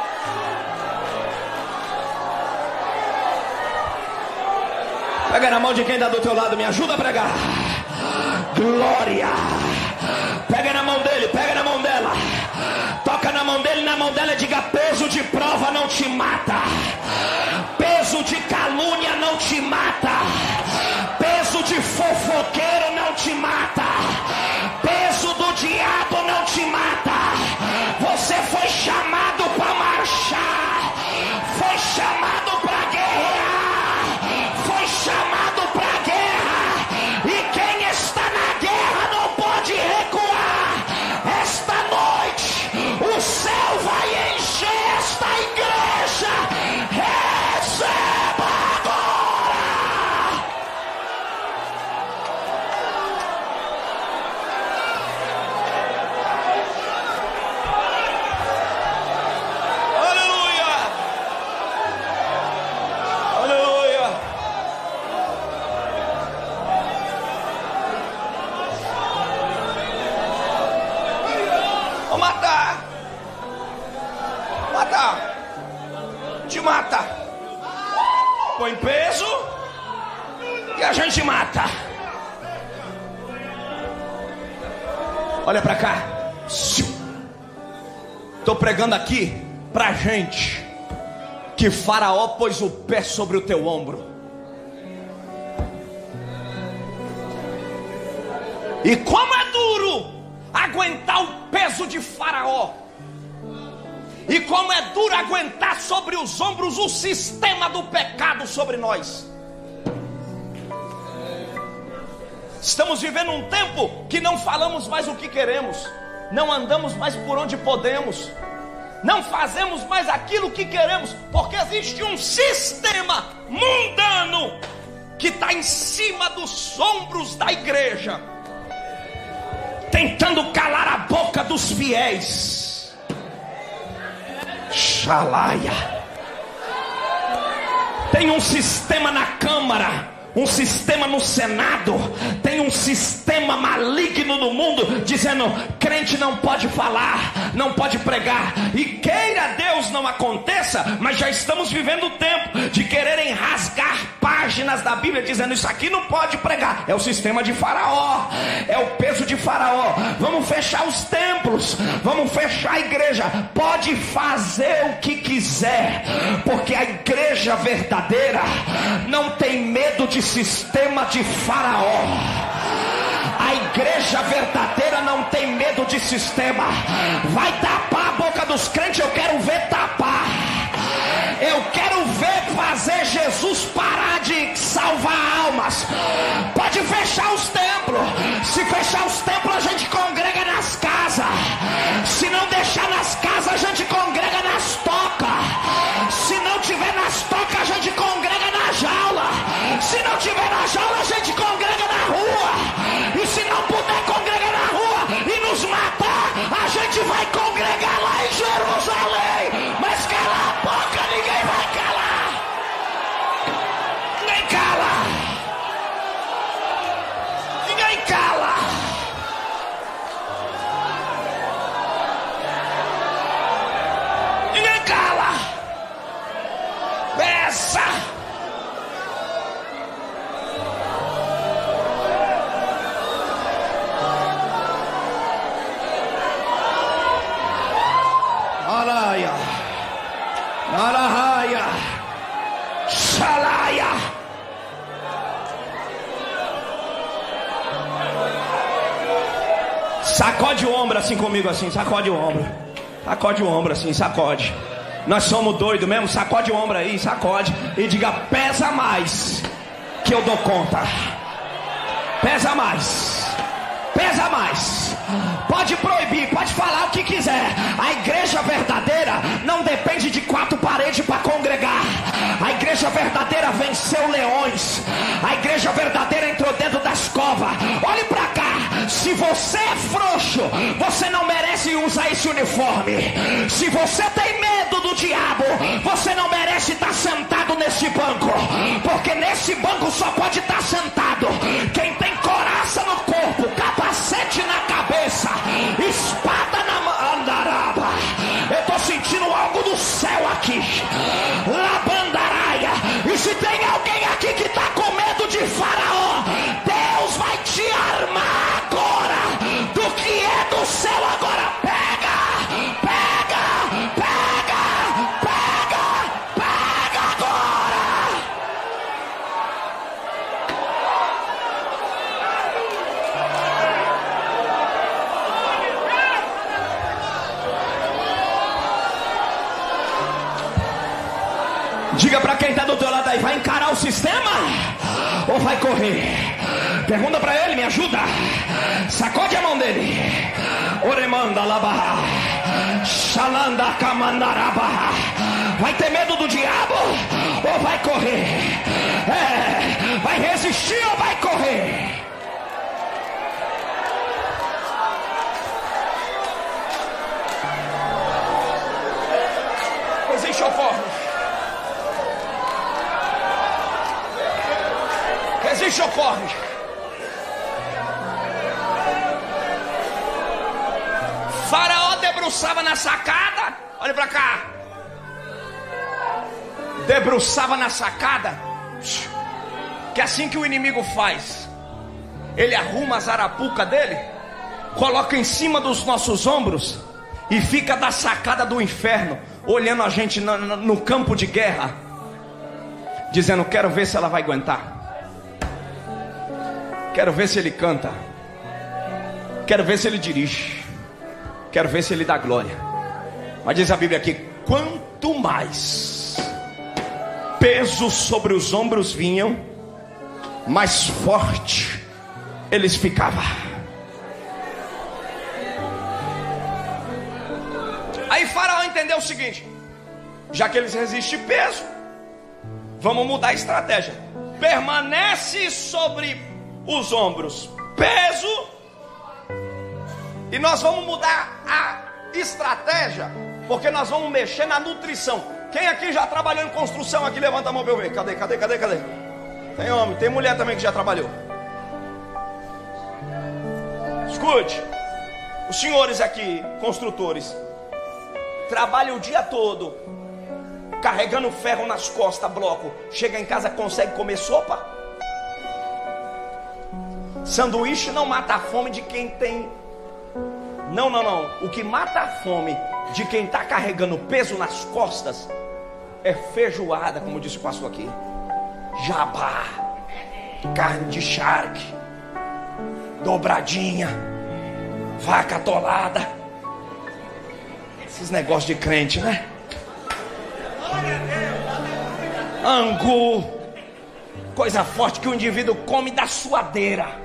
Pega na mão de quem está do teu lado, me ajuda a pregar. Glória. Pega na mão dele, pega na mão dela. Toca na mão dele, na mão dela, diga: peso de prova não te mata. Peso de calúnia não te mata. Peso de fofoqueiro não te mata. Peso do diabo não te mata. Você foi chamado para marchar. Foi chamado para guerrear. Foi chamado para guerra. E quem está na guerra não pode recuar. Esta noite o céu te mata. Põe peso e a gente mata. Olha pra cá. Estou pregando aqui pra gente que Faraó pôs o pé sobre o teu ombro. E como é duro aguentar o peso de Faraó. E como é duro aguentar sobre os ombros o sistema do pecado sobre nós. Estamos vivendo um tempo que não falamos mais o que queremos, não andamos mais por onde podemos, não fazemos mais aquilo que queremos, porque existe um sistema mundano que está em cima dos ombros da igreja, tentando calar a boca dos fiéis. Xalaia. Tem um sistema na Câmara, um sistema no Senado, tem um sistema maligno no mundo dizendo: crente não pode falar, não pode pregar. E queira Deus não aconteça, mas já estamos vivendo o tempo de quererem rasgar páginas da Bíblia dizendo: isso aqui não pode pregar. É o sistema de Faraó, é o peso de Faraó. Vamos fechar os templos, vamos fechar a igreja. Pode fazer o que quiser, porque a igreja verdadeira não tem medo de sistema de Faraó. A igreja verdadeira não tem medo de sistema. Vai tapar a boca dos crentes, eu quero ver tapar. Eu quero ver fazer Jesus parar de salvar almas. Pode fechar os templos. Se fechar os templos, a gente congrega nas casas. Se não deixar nas casas, a gente congrega nas tocas. Se não tiver nas tocas, a gente congrega na jaula. Se não tiver na jaula, a gente congrega na rua. E se não puder congregar na rua e nos matar, a gente vai congregar lá em Jerusalém. Mas cala a boca, ninguém vai calar. Ninguém cala. Ninguém cala. Ninguém cala. Essa. Araia, Arahaya, Xalaia. Sacode o ombro assim comigo, assim, sacode o ombro. Sacode o ombro assim, sacode. Nós somos doidos mesmo, sacode o ombro aí, sacode. E diga: pesa mais, que eu dou conta. Pesa mais, pesa mais. Pode proibir, pode falar o que quiser. A igreja verdadeira não depende de quatro paredes para congregar. A igreja verdadeira venceu leões. A igreja verdadeira entrou dentro das covas. Olhe para cá. Se você é frouxo, você não merece usar esse uniforme. Se você tem medo do diabo, você não merece estar sentado nesse banco. Porque nesse banco só pode estar sentado quem tem coraça no corpo, capacete na cabeça, espada na mão. Andaraba. Eu estou sentindo algo do céu aqui. Labandaraia. E se tem alguém aqui que está com medo de Faraó, Deus vai te armar agora do que é do céu. Agora pega, pega, pega, pega, pega agora. Diga para quem está do teu lado aí: vai encarar o sistema ou vai correr? Pergunta para ele, me ajuda. Sacode a mão dele. Oremanda labarra, xalanda camandaraba. Vai ter medo do diabo ou vai correr? Vai resistir ou vai correr? Resiste ou corre? Resiste ou corre? Faraó debruçava na sacada. Olha pra cá. debruçava na sacada, que assim que o inimigo faz, ele arruma as arapucas dele, coloca em cima dos nossos ombros e fica da sacada do inferno, olhando a gente no campo de guerra, dizendo: quero ver se ela vai aguentar, quero ver se ele canta, quero ver se ele dirige, quero ver se ele dá glória. Mas diz a Bíblia aqui: quanto mais peso sobre os ombros vinham, mais forte eles ficavam. Aí Faraó entendeu o seguinte: já que eles resistem peso, vamos mudar a estratégia. Permanece sobre os ombros peso, e nós vamos mudar a estratégia, porque nós vamos mexer na nutrição. Quem aqui já trabalhou em construção aqui? Levanta a mão para eu ver. Cadê? Tem homem, tem mulher também que já trabalhou. Escute, os senhores aqui, construtores, trabalham o dia todo carregando ferro nas costas, bloco. Chega em casa, consegue comer sopa? Sanduíche não mata a fome de quem tem. Não. O que mata a fome de quem está carregando peso nas costas é feijoada, como disse o pastor aqui, jabá, carne de charque, dobradinha, vaca atolada. Esses negócios de crente, né? Angu, coisa forte que o indivíduo come da suadeira.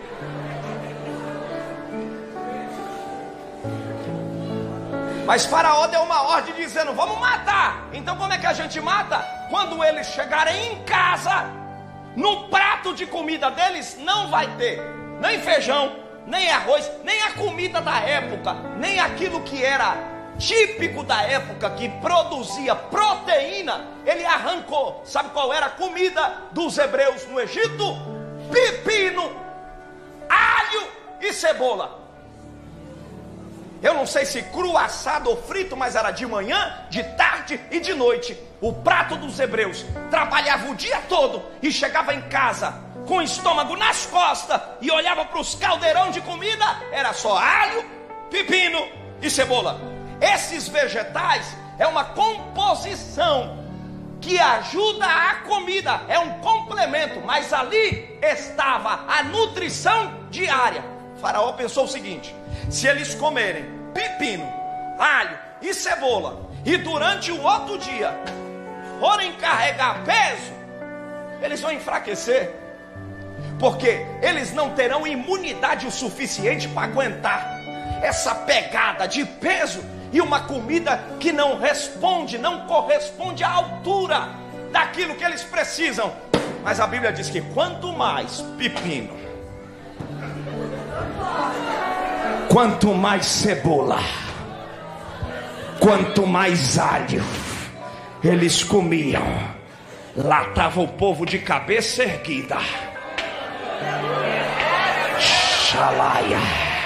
Mas Faraó deu uma ordem dizendo: vamos matar. Então como é que a gente mata? Quando eles chegarem em casa, no prato de comida deles não vai ter nem feijão, nem arroz, nem a comida da época, nem aquilo que era típico da época, que produzia proteína. Ele arrancou. Sabe qual era a comida dos hebreus no Egito? Pepino, alho e cebola. Eu não sei se cru, assado ou frito, mas era de manhã, de tarde e de noite. O prato dos hebreus trabalhava o dia todo e chegava em casa com o estômago nas costas e olhava para os caldeirão de comida, era só alho, pepino e cebola. Esses vegetais é uma composição que ajuda a comida, é um complemento, mas ali estava a nutrição diária. Faraó pensou o seguinte: se eles comerem pepino, alho e cebola e durante o outro dia forem carregar peso, eles vão enfraquecer, porque eles não terão imunidade o suficiente para aguentar essa pegada de peso e uma comida que não corresponde à altura daquilo que eles precisam. Mas a Bíblia diz que quanto mais pepino, quanto mais cebola, quanto mais alho eles comiam, lá estava o povo de cabeça erguida. Xalaia.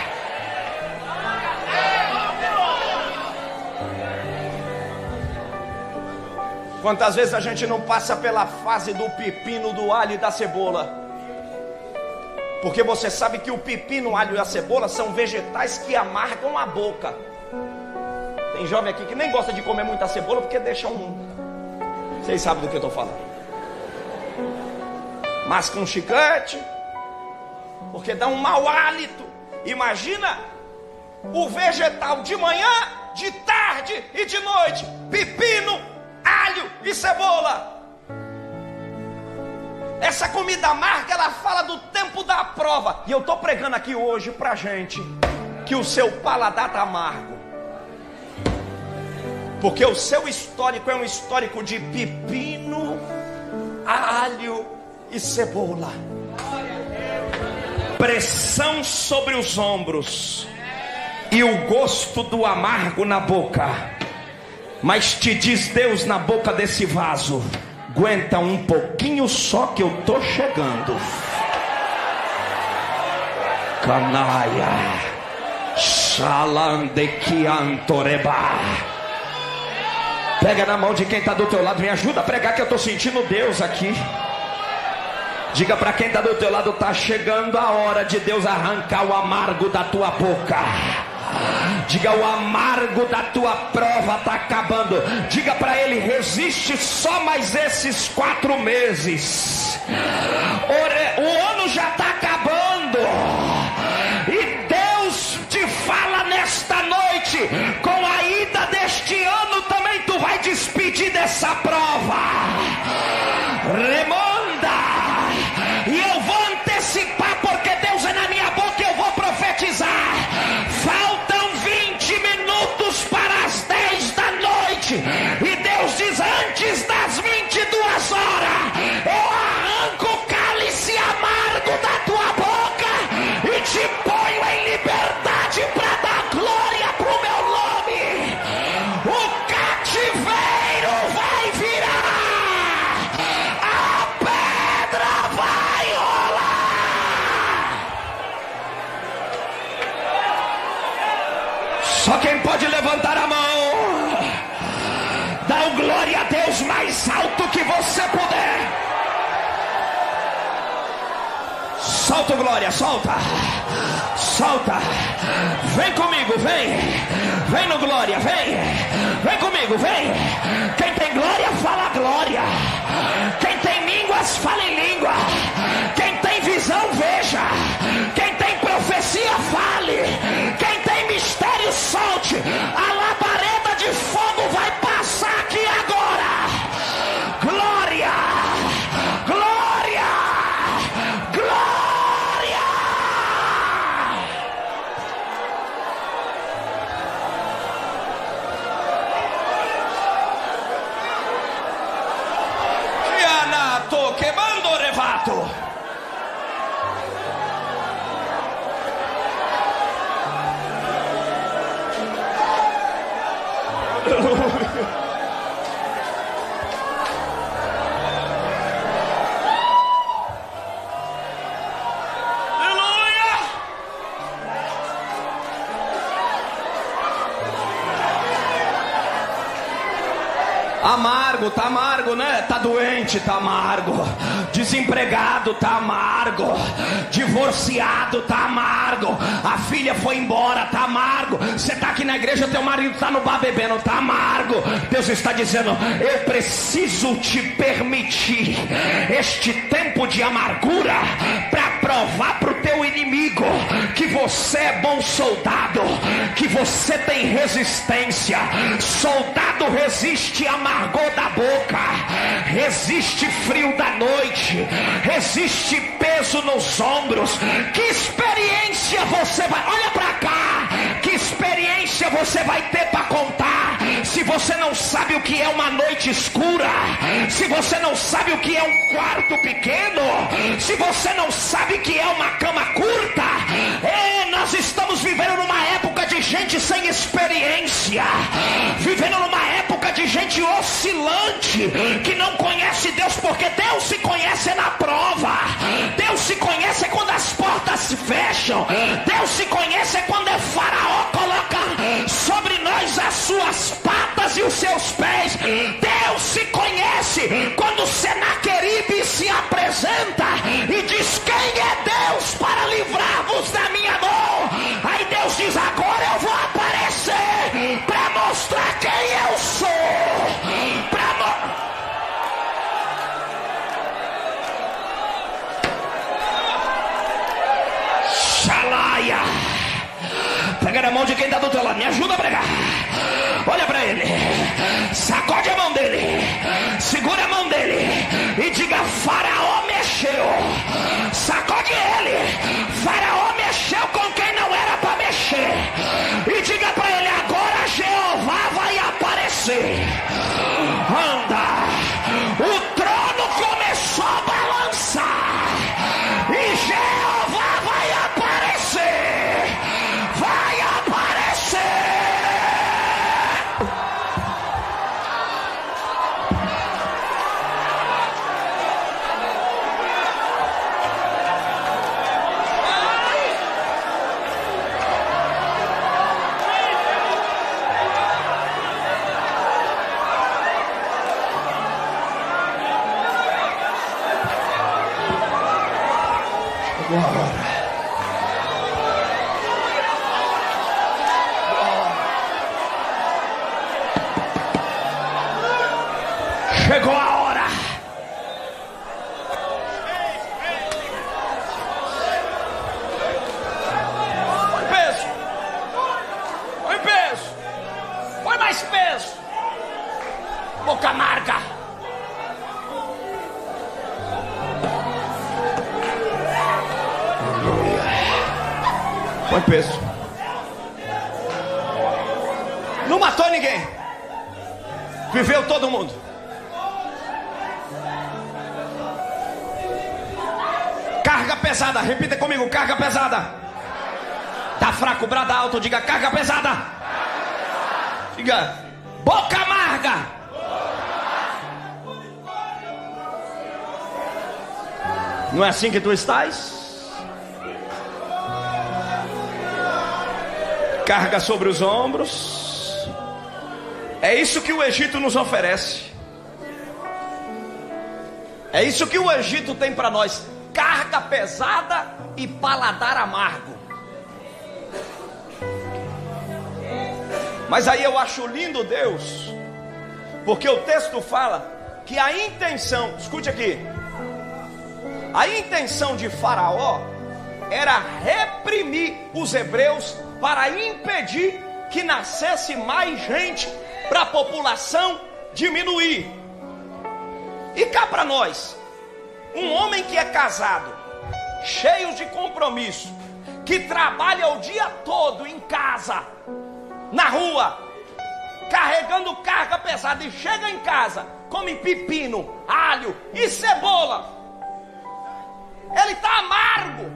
Quantas vezes a gente não passa pela fase do pepino, do alho e da cebola? Porque você sabe que o pepino, o alho e a cebola são vegetais que amargam a boca. Tem jovem aqui que nem gosta de comer muita cebola porque deixa Vocês sabem do que eu estou falando. Masca um chiclete porque dá um mau hálito. Imagina o vegetal de manhã, de tarde e de noite: pepino, alho e cebola. Essa comida amarga, ela fala do tempo da prova. E eu estou pregando aqui hoje pra gente que o seu paladar está amargo, porque o seu histórico é um histórico de pepino, alho e cebola. Pressão sobre os ombros e o gosto do amargo na boca. Mas te diz Deus na boca desse vaso: aguenta um pouquinho só que eu tô chegando. Canaia Shalandekiantoreba. Pega na mão de quem está do teu lado, me ajuda a pregar que eu estou sentindo Deus aqui. Diga para quem está do teu lado: está chegando a hora de Deus arrancar o amargo da tua boca. Diga: o amargo da tua prova está acabando. Diga para ele: resiste só mais esses 4 meses. O ano já está acabando. E Deus te fala nesta noite: com a ida deste ano também tu vai despedir dessa prova. Remonda. E eu vou antecipar, porque Deus é na minha boca, eu vou profetizar. Faltam 20 minutos para as 10 da noite. E Deus diz: antes das 22 horas, eu arranco o cálice amargo da tua boca e te ponho em liberdade para dar glória para o meu nome. O cativeiro vai virar, a pedra vai rolar. Só quem pode levantar a mão, dá o glória a Deus mais alto que você puder. Solta o glória, solta. Solta. Vem comigo, vem. Vem no glória, vem. Vem comigo, vem. Quem tem glória, fala glória. Quem tem línguas, fala em língua. Quem tem visão, veja. Quem tem profecia, fale. Quem tem mistério, solte. A labareda de fogo vai passar aqui agora. Glória. Glória. Glória. Diana, tô queimando, revato. Amargo, tá amargo, né? Tá doente, tá amargo. Desempregado, tá amargo. Divorciado, tá amargo. A filha foi embora, tá amargo. Você tá aqui na igreja, teu marido tá no bar bebendo, tá amargo. Deus está dizendo: eu preciso te permitir este tempo de amargura para provar pro teu inimigo que você é bom soldado, que você tem resistência. Soldado resiste amargor da boca, resiste frio da noite, resiste peso nos ombros. Que experiência você vai, olha pra cá, que experiência você vai ter para contar se você não sabe o que é uma noite escura, se você não sabe o que é um quarto pequeno, se você não sabe o que é uma cama curta. Nós estamos vivendo numa época de gente sem experiência, vivendo numa época de gente oscilante, que não conhece Deus, porque Deus se conhece na prova. Deus se conhece quando as portas se fecham. Deus se conhece quando Faraó coloca sobre nós as suas patas e os seus pés. Deus se conhece quando Senaqueribe se apresenta e diz: quem é Deus para livrar-vos da minha mão? Aí Deus diz: agora eu vou aparecer para mostrar quem eu sou. Xalaia. Pega na mão de quem está do teu lado, me ajuda a pregar. Olha para ele, sacode a mão dele, segura a mão dele e diga: Faraó mexeu. Sacode ele. Faraó mexeu com quem não era para mexer. E diga para ele: agora Jeová vai aparecer. Anda. O trono começou a balançar e Jeová vai aparecer. Vai aparecer. Chegou a hora. Põe peso. Põe peso. Põe mais peso. Boca amarga. Põe peso. Não matou ninguém. Viveu todo mundo. Carga pesada. Repita comigo. Carga pesada. Tá fraco, brada alto. Diga carga pesada. Diga boca amarga. Não é assim que tu estás? Carga sobre os ombros. É isso que o Egito nos oferece. É isso que o Egito tem para nós. Carga pesada e paladar amargo. Mas aí eu acho lindo Deus, porque o texto fala que a intenção, escute aqui, a intenção de Faraó era reprimir os hebreus para impedir que nascesse mais gente para a população diminuir. E cá para nós, um homem que é casado, cheio de compromisso, que trabalha o dia todo em casa, na rua, carregando carga pesada, e chega em casa, come pepino, alho e cebola, ele está amargo.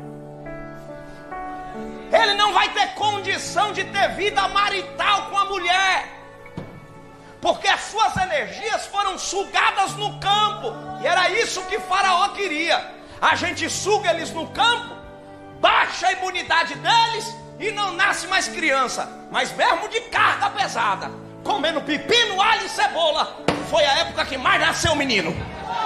Ele não vai ter condição de ter vida marital com a mulher, porque as suas energias foram sugadas no campo. E era isso que Faraó queria. A gente suga eles no campo, baixa a imunidade deles e não nasce mais criança. Mas mesmo de carga pesada, comendo pepino, alho e cebola, foi a época que mais nasceu menino.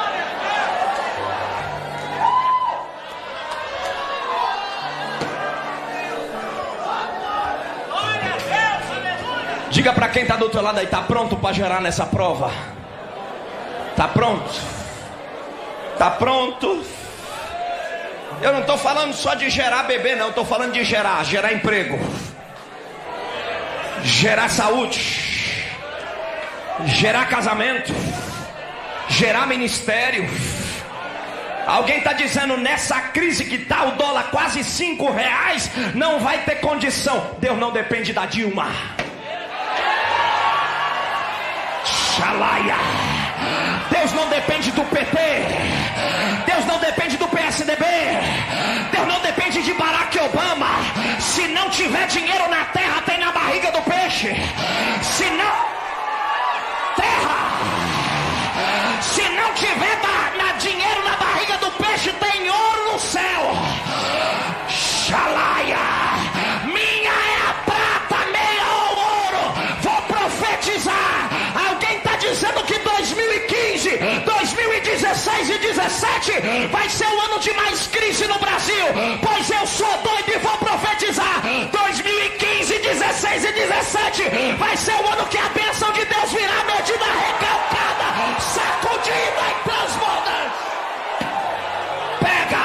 Diga para quem está do outro lado aí, está pronto para gerar nessa prova? Está pronto? Está pronto? Eu não estou falando só de gerar bebê, não. Estou falando de gerar emprego, gerar saúde, gerar casamento, gerar ministério. Alguém está dizendo, nessa crise que está o dólar quase R$5, não vai ter condição. Deus não depende da Dilma. Deus não depende do PT. Deus não depende do PSDB. Deus não depende de Barack Obama. Se não tiver dinheiro na terra, tem na barriga do peixe. Se não tiver dinheiro na barriga do peixe, tem ouro no céu. Xalaia. Minha é a prata, meia é o ouro. Vou profetizar. Alguém está dizendo que 2015, 2016 e 2017 vai ser o ano de mais crise no Brasil. Pois eu sou doido e vou profetizar. 2015, 16 e 17 vai ser o ano que a bênção de Deus virá medida recalcada, sacudida e transbordante. Pega!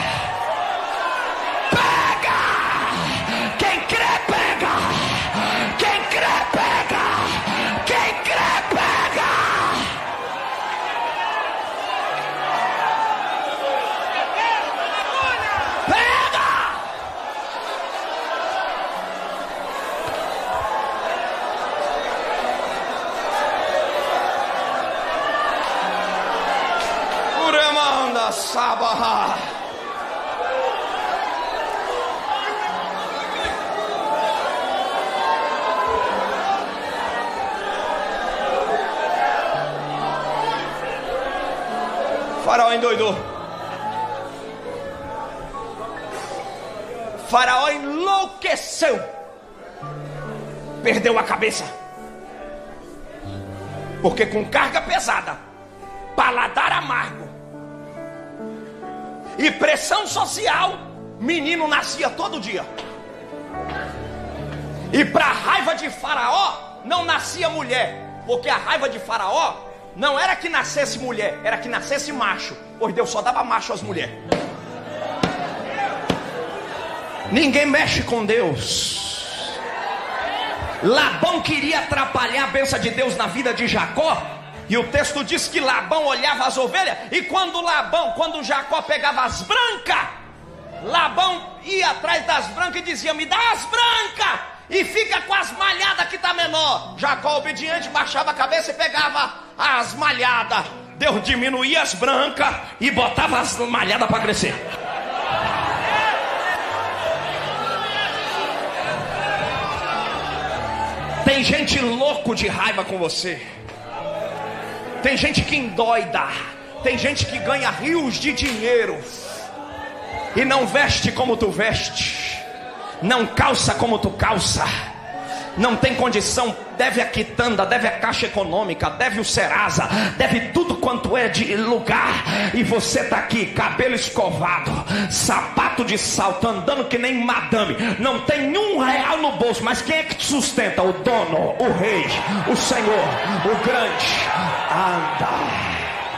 Pega! Quem crê, pega! Quem crê, pega! Quem crê, pega! Pega! Uremanda Sabaha. Faraó endoidou. Faraó enlouqueceu. Perdeu a cabeça. Porque com carga pesada, paladar amargo e pressão social, menino nascia todo dia. E para a raiva de Faraó, não nascia mulher, porque a raiva de Faraó não era que nascesse mulher, era que nascesse macho, pois Deus só dava macho às mulheres. Ninguém mexe com Deus. Labão queria atrapalhar a bênção de Deus na vida de Jacó. E o texto diz que Labão olhava as ovelhas. E quando Jacó pegava as brancas, Labão ia atrás das brancas e dizia: me dá as brancas e fica com as malhadas que está menor. Jacó, obediente, baixava a cabeça e pegava as malhadas. Deus diminuía as brancas e botava as malhadas para crescer. Tem gente louco de raiva com você. Tem gente que endoida. Tem gente que ganha rios de dinheiro e não veste como tu veste, não calça como tu calça, não tem condição, deve a quitanda, deve a Caixa Econômica, deve o Serasa, deve tudo quanto é de lugar. E você está aqui, cabelo escovado, sapato de salto, andando que nem madame, não tem R$1 no bolso. Mas quem é que te sustenta? O dono, o rei, o Senhor, o grande. Anda.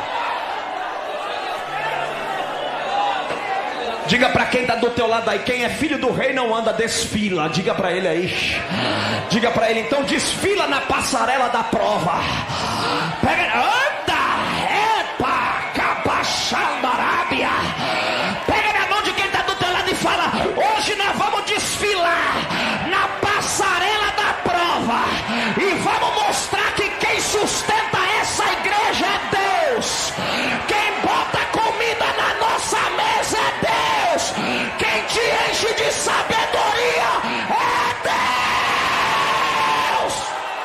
Diga para quem está do teu lado aí: quem é filho do rei não anda, desfila. Diga para ele aí. Diga para ele: então desfila na passarela da prova. Pega, anda, epa, capaxambarábia. Pega na mão de quem está do teu lado e fala: hoje nós vamos desfilar na passarela da prova e vamos mostrar que quem sustenta essa igreja é Deus. Quem bota comida na nossa mesa é Deus. Quem te enche de sabedoria é Deus.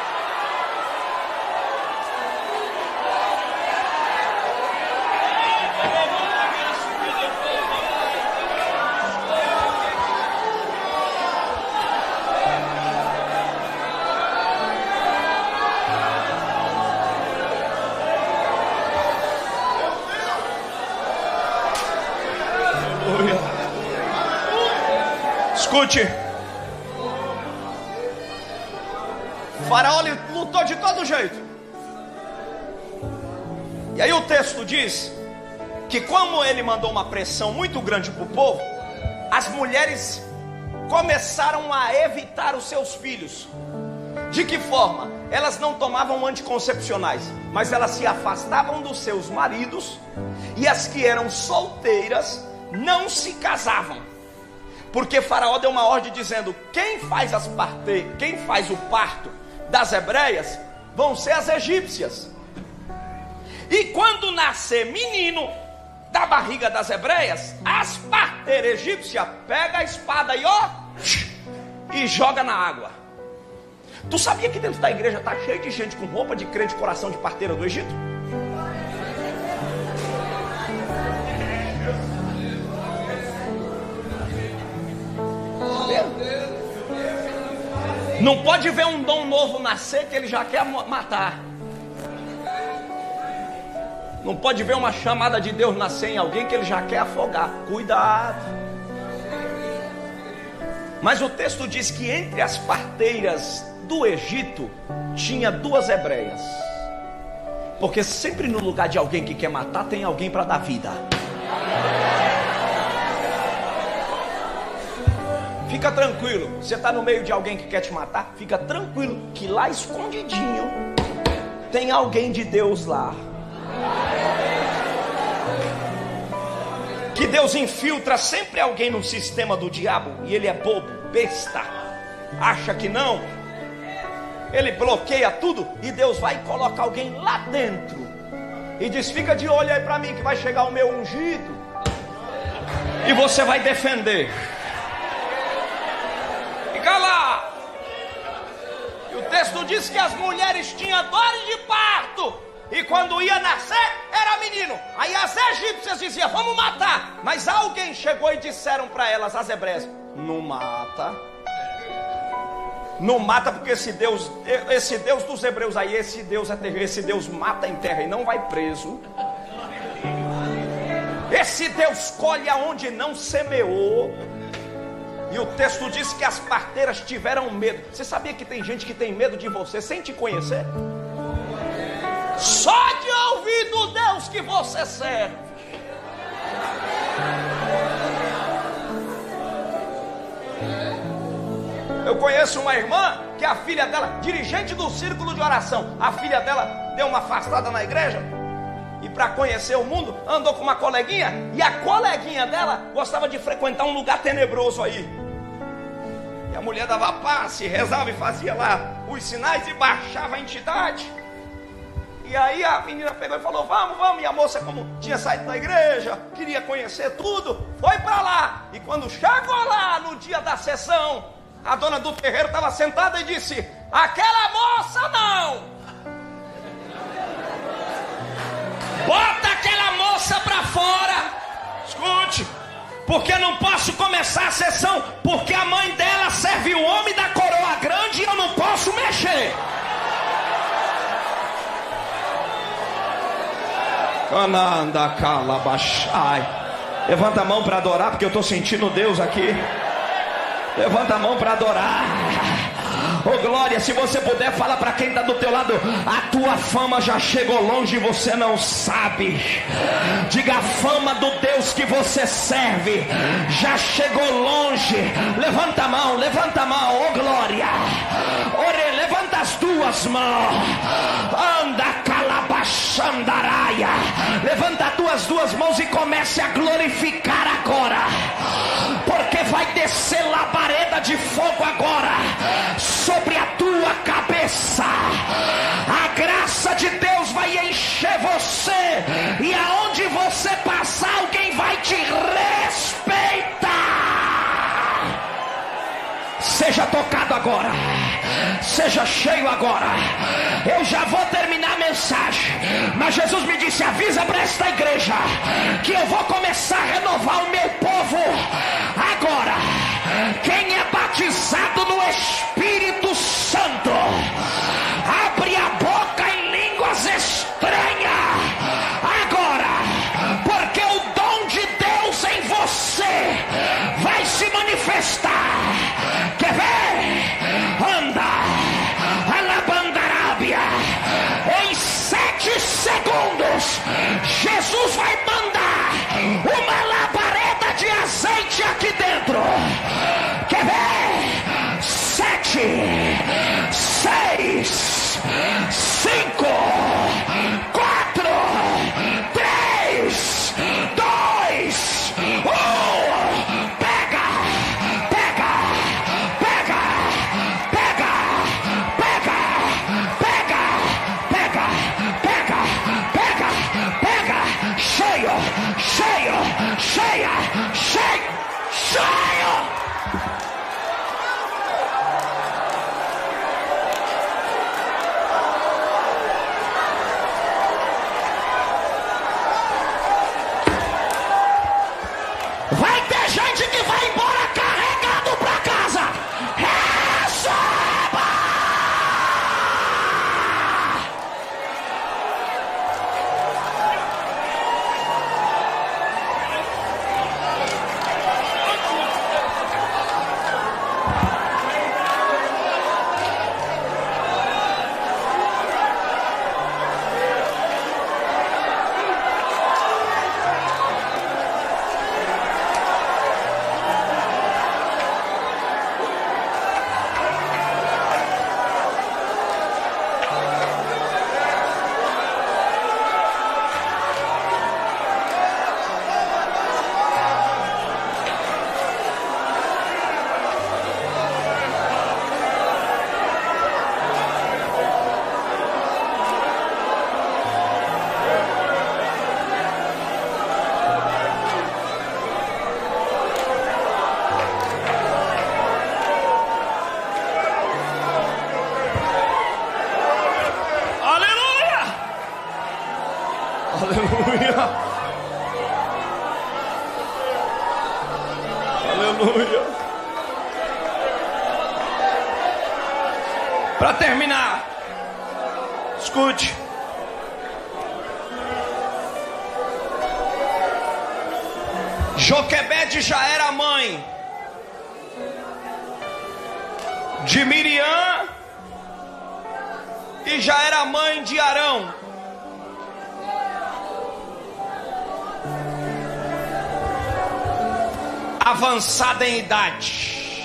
Escute, Faraó lutou de todo jeito. E aí o texto diz que, como ele mandou uma pressão muito grande para o povo, as mulheres começaram a evitar os seus filhos. De que forma? Elas não tomavam anticoncepcionais, mas elas se afastavam dos seus maridos, e as que eram solteiras não se casavam. Porque Faraó deu uma ordem dizendo: quem faz o parto das hebreias vão ser as egípcias. E quando nascer menino da barriga das hebreias, as parteiras egípcias pegam a espada e joga na água. Tu sabia que dentro da igreja está cheio de gente com roupa de crente, coração de parteira do Egito? Não pode ver um dom novo nascer que ele já quer matar. Não pode ver uma chamada de Deus nascer em alguém que ele já quer afogar. Cuidado. Mas o texto diz que entre as parteiras do Egito tinha 2 hebreias. Porque sempre no lugar de alguém que quer matar tem alguém para dar vida. Fica tranquilo, você está no meio de alguém que quer te matar, fica tranquilo que lá escondidinho tem alguém de Deus lá. Que Deus infiltra sempre alguém no sistema do diabo, e ele é bobo, besta, acha que não. Ele bloqueia tudo e Deus vai e coloca alguém lá dentro e diz: fica de olho aí para mim que vai chegar o meu ungido e você vai defender. Fica lá. E o texto diz que as mulheres tinham dores de parto, e quando ia nascer era menino. Aí as egípcias diziam: vamos matar. Mas alguém chegou e disseram para elas, as hebreias: não mata. Não mata, porque esse Deus dos hebreus aí, esse Deus é terrível. Esse Deus mata em terra e não vai preso. Esse Deus colhe aonde não semeou. E o texto diz que as parteiras tiveram medo. Você sabia que tem gente que tem medo de você sem te conhecer? Só de ouvir do Deus que você serve. Eu conheço uma irmã que a filha dela, dirigente do círculo de oração, a filha dela deu uma afastada na igreja e para conhecer o mundo andou com uma coleguinha, e a coleguinha dela gostava de frequentar um lugar tenebroso aí. E a mulher dava passe, rezava e fazia lá os sinais e baixava a entidade. E aí a menina pegou e falou: vamos, vamos. E a moça, como tinha saído da igreja, queria conhecer tudo, foi para lá. E quando chegou lá no dia da sessão, a dona do terreiro estava sentada e disse: aquela moça não! Bota aquela moça para fora! Escute, porque eu não posso começar a sessão, porque a mãe dela serve o homem da coroa grande e eu não posso mexer. Cananda calabachai. Levanta a mão para adorar, porque eu estou sentindo Deus aqui. Levanta a mão para adorar. Oh glória, se você puder, fala para quem está do teu lado: a tua fama já chegou longe e você não sabe. Diga: a fama do Deus que você serve já chegou longe. Levanta a mão, oh glória. Ore, levanta as duas mãos. Anda calabachandaraia. Levanta as tuas duas mãos e comece a glorificar agora, porque vai descer labareda de fogo agora sobre a tua cabeça. A graça de Deus vai encher você, e aonde você passar, alguém vai te respeitar. Seja tocado agora, seja cheio agora. Eu já vou terminar a mensagem, mas Jesus me disse: avisa para esta igreja que eu vou começar a renovar o meu povo agora. Quem é batizado no Espírito Santo, abre a boca em línguas estranhas agora, porque o dom de Deus em você vai se manifestar. Quer ver? Anda, alabandarábia. Em 7 segundos, Jesus vai mandar uma labareda de azeite aqui dentro. Quer ver? 7, 6, 5, 4, 3, 2, 1. Cheio! Vai ter gente que vai embora carregado pra casa. Receba! Aleluia. Aleluia. Para terminar, escute. Joquebede já era mãe de Miriam e já era mãe de Arão. avançada em idade.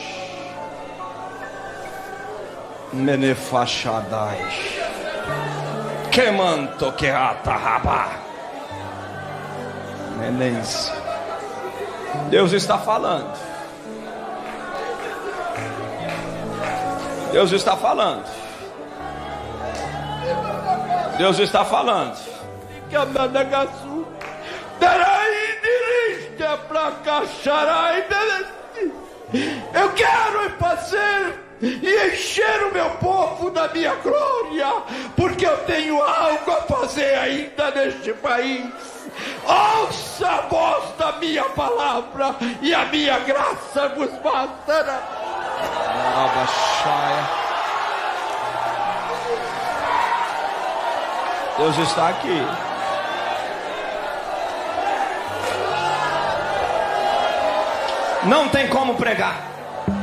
Menefachadai. Quemanto que atarraba. Menense. Deus está falando. Deus está falando. Deus está falando. Eu quero fazer e encher o meu povo da minha glória, porque eu tenho algo a fazer ainda neste país. Ouça a voz da minha palavra e a minha graça vos bastará. Deus está aqui. Não tem como pregar.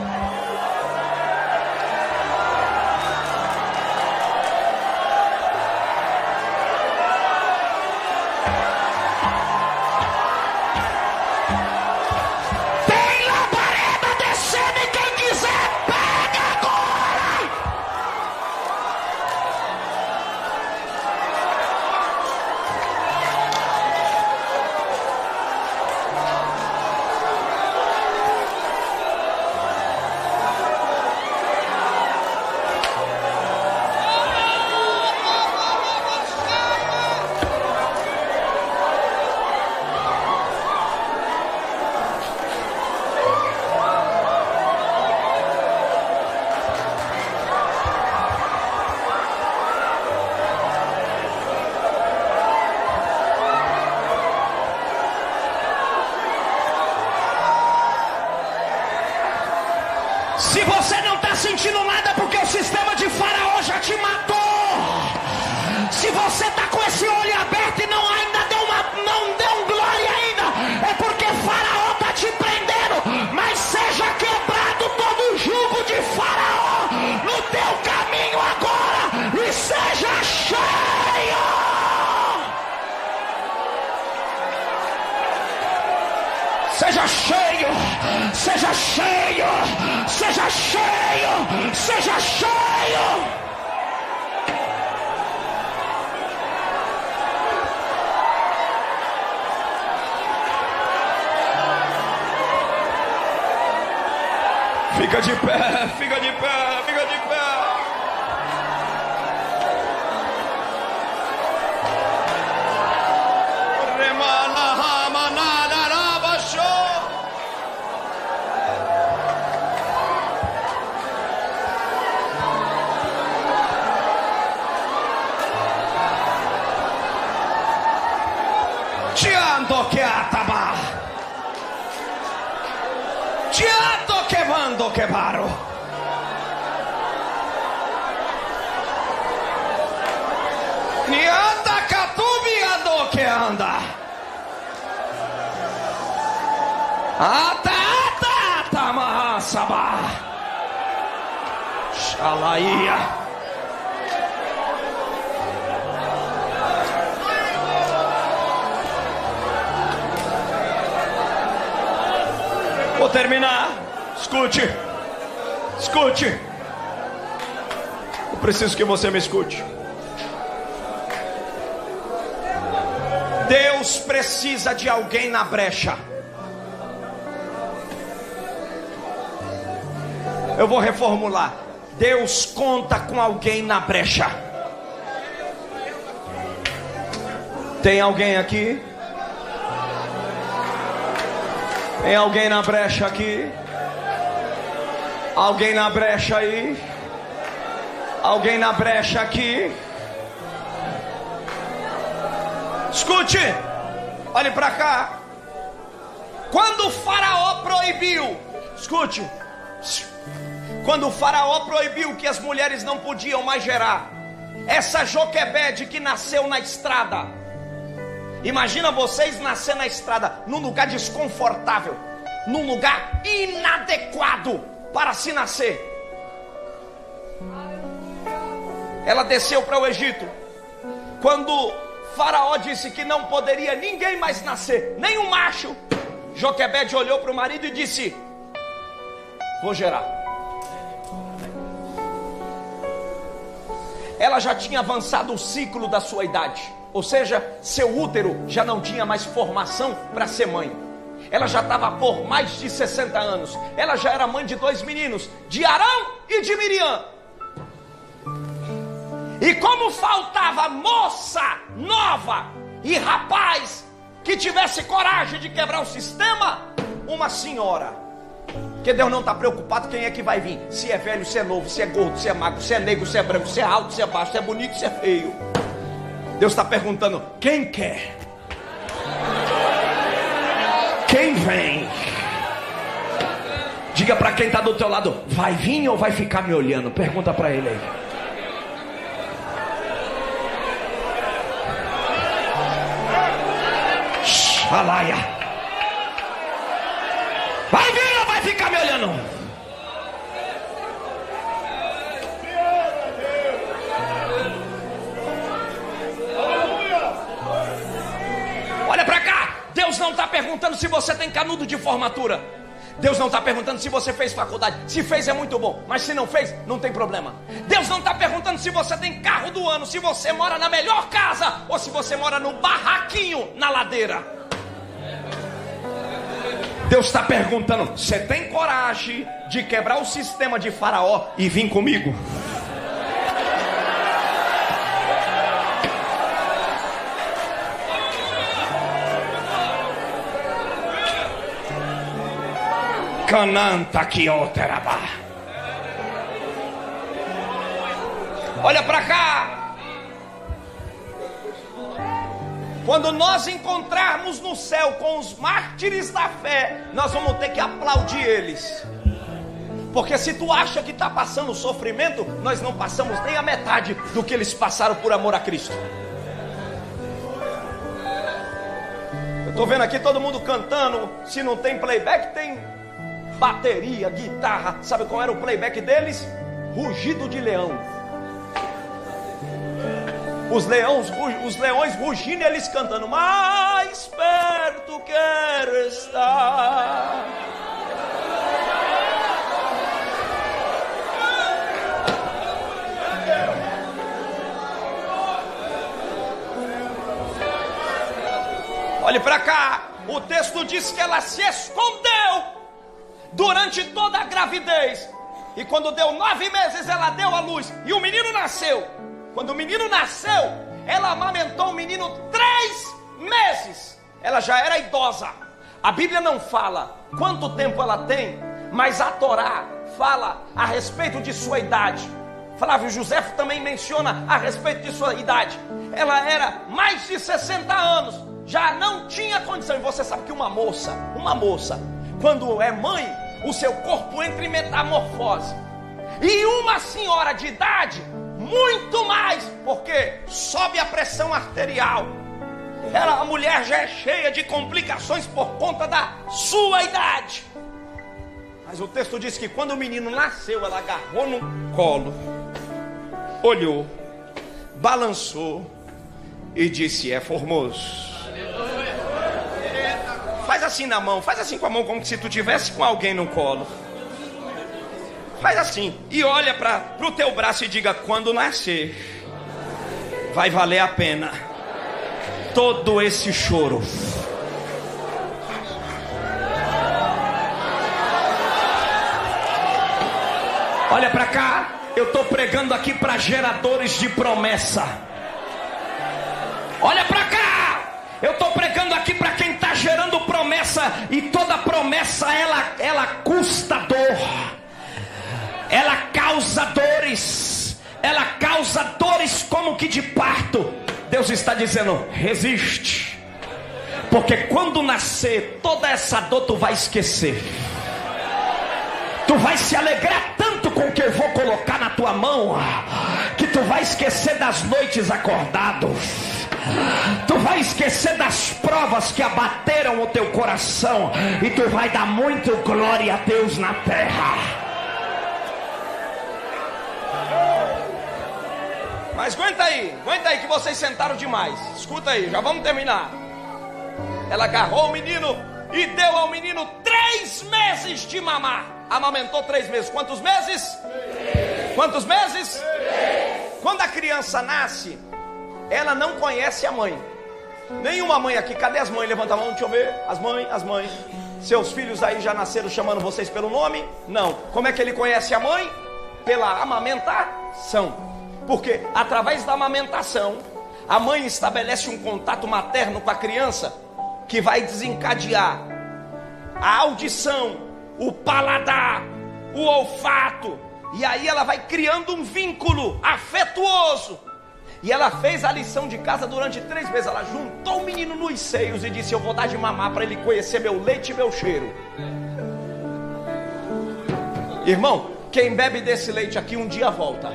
Se você não está sentindo nada porque o sistema de Faraó já te matou. Se você está com esse olho aberto e não deu glória ainda, é porque Faraó está te prendendo. Mas seja quebrado todo o jugo de Faraó no teu caminho agora e seja cheio. Seja cheio, seja cheio, seja cheio, seja cheio. Fica de pé, fica de pé, fica de pé. Que ataba, Tiato que mando que baro. Nianda catubiado que anda. Ata mahasaba. Shalaia. Vou terminar. Escute. Escute. Eu preciso que você me escute. Deus precisa de alguém na brecha. Eu vou reformular. Deus conta com alguém na brecha. Tem alguém aqui? Tem alguém na brecha aqui? Alguém na brecha aí? Alguém na brecha aqui? Escute, olhe para cá. Quando o Faraó proibiu, escute, quando o Faraó proibiu que as mulheres não podiam mais gerar, essa Joquebede que nasceu na estrada, imagina vocês nascer na estrada, num lugar desconfortável, num lugar inadequado para se nascer. Ela desceu para o Egito. Quando Faraó disse que não poderia ninguém mais nascer, nem um macho, Joquebede olhou para o marido e disse: vou gerar. Ela já tinha avançado o ciclo da sua idade, ou seja, seu útero já não tinha mais formação para ser mãe. Ela já estava por mais de 60 anos. Ela já era mãe de 2 meninos, de Arão e de Miriam. E como faltava moça nova e rapaz que tivesse coragem de quebrar o sistema, uma senhora. Porque Deus não está preocupado quem é que vai vir. Se é velho, se é novo, se é gordo, se é magro, se é negro, se é branco, se é alto, se é baixo, se é bonito, se é feio. Deus está perguntando: quem quer? Quem vem? Diga para quem está do teu lado: vai vir ou vai ficar me olhando? Pergunta para ele aí. Alaia. Vai vir ou vai ficar me olhando? Olha pra cá. Deus não está perguntando se você tem canudo de formatura. Deus não está perguntando se você fez faculdade. Se fez é muito bom, mas se não fez, não tem problema. Deus não está perguntando se você tem carro do ano, se você mora na melhor casa ou se você mora no barraquinho na ladeira. Deus está perguntando: você tem coragem de quebrar o sistema de Faraó e vir comigo? Cananta que outeraba. Olha para cá. Quando nós encontrarmos no céu com os mártires da fé, nós vamos ter que aplaudir eles. Porque se tu acha que está passando sofrimento, nós não passamos nem a metade do que eles passaram por amor a Cristo. Eu estou vendo aqui todo mundo cantando. Se não tem playback, tem bateria, guitarra. Sabe qual era o playback deles? Rugido de leão. Os leões rugindo e eles cantando: mais perto quero estar. Olhe para cá. O texto diz que ela se escondeu durante toda a gravidez. E quando deu 9 meses, ela deu à luz. E o menino nasceu. Quando o menino nasceu, ela amamentou o menino 3 meses. Ela já era idosa. A Bíblia não fala quanto tempo ela tem, mas a Torá fala a respeito de sua idade. Flávio José também menciona a respeito de sua idade. Ela era mais de 60 anos. Já não tinha condição. E você sabe que uma moça, quando é mãe, o seu corpo entra em metamorfose. E uma senhora de idade, muito mais, porque sobe a pressão arterial. A mulher já é cheia de complicações por conta da sua idade. Mas o texto diz que quando o menino nasceu, ela agarrou no colo, olhou, balançou e disse: é formoso. Faz assim na mão, faz assim com a mão, como se tu tivesse com alguém no colo. Faz assim e olha para o teu braço e diga: quando nascer, vai valer a pena todo esse choro. Olha para cá, eu estou pregando aqui para geradores de promessa. Olha para cá, eu estou pregando aqui para quem está gerando promessa. E toda promessa ela custa dor. Ela causa dores. Ela causa dores como que de parto. Deus está dizendo: resiste. Porque quando nascer, toda essa dor tu vai esquecer. Tu vai se alegrar tanto com o que eu vou colocar na tua mão, que tu vai esquecer das noites acordado. Tu vai esquecer das provas que abateram o teu coração. E tu vai dar muito glória a Deus na terra. Mas aguenta aí que vocês sentaram demais. Escuta aí, já vamos terminar. Ela agarrou o menino e deu ao menino 3 meses de mamar. Amamentou 3 meses. Quantos meses? 3. Quantos meses? 3. Quando a criança nasce, ela não conhece a mãe. Nenhuma mãe aqui. Cadê as mães? Levanta a mão, deixa eu ver. As mães. Seus filhos aí já nasceram chamando vocês pelo nome? Não. Como é que ele conhece a mãe? Pela amamentação. Porque através da amamentação, a mãe estabelece um contato materno com a criança que vai desencadear a audição, o paladar, o olfato. E aí ela vai criando um vínculo afetuoso. E ela fez a lição de casa durante 3 meses. Ela juntou o menino nos seios e disse: eu vou dar de mamar para ele conhecer meu leite e meu cheiro. Irmão, quem bebe desse leite aqui um dia volta.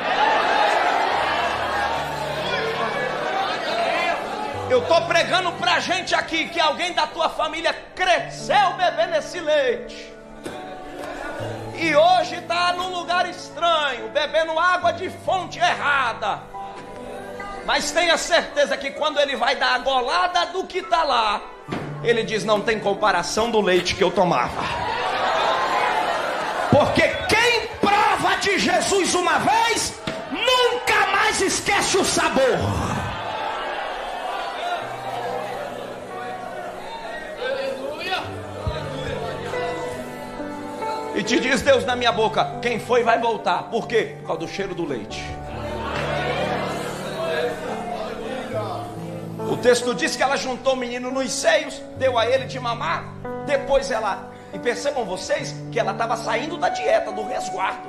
Eu estou pregando pra gente aqui que alguém da tua família cresceu bebendo esse leite e hoje está num lugar estranho, bebendo água de fonte errada. Mas tenha certeza que quando ele vai dar a golada do que está lá, ele diz: não tem comparação do leite que eu tomava. Porque quem prova de Jesus uma vez, nunca mais esquece o sabor. E te diz Deus na minha boca: quem foi vai voltar. Por quê? Por causa do cheiro do leite. O texto diz que ela juntou o menino nos seios, deu a ele de mamar. Depois ela, e percebam vocês que ela estava saindo da dieta, do resguardo,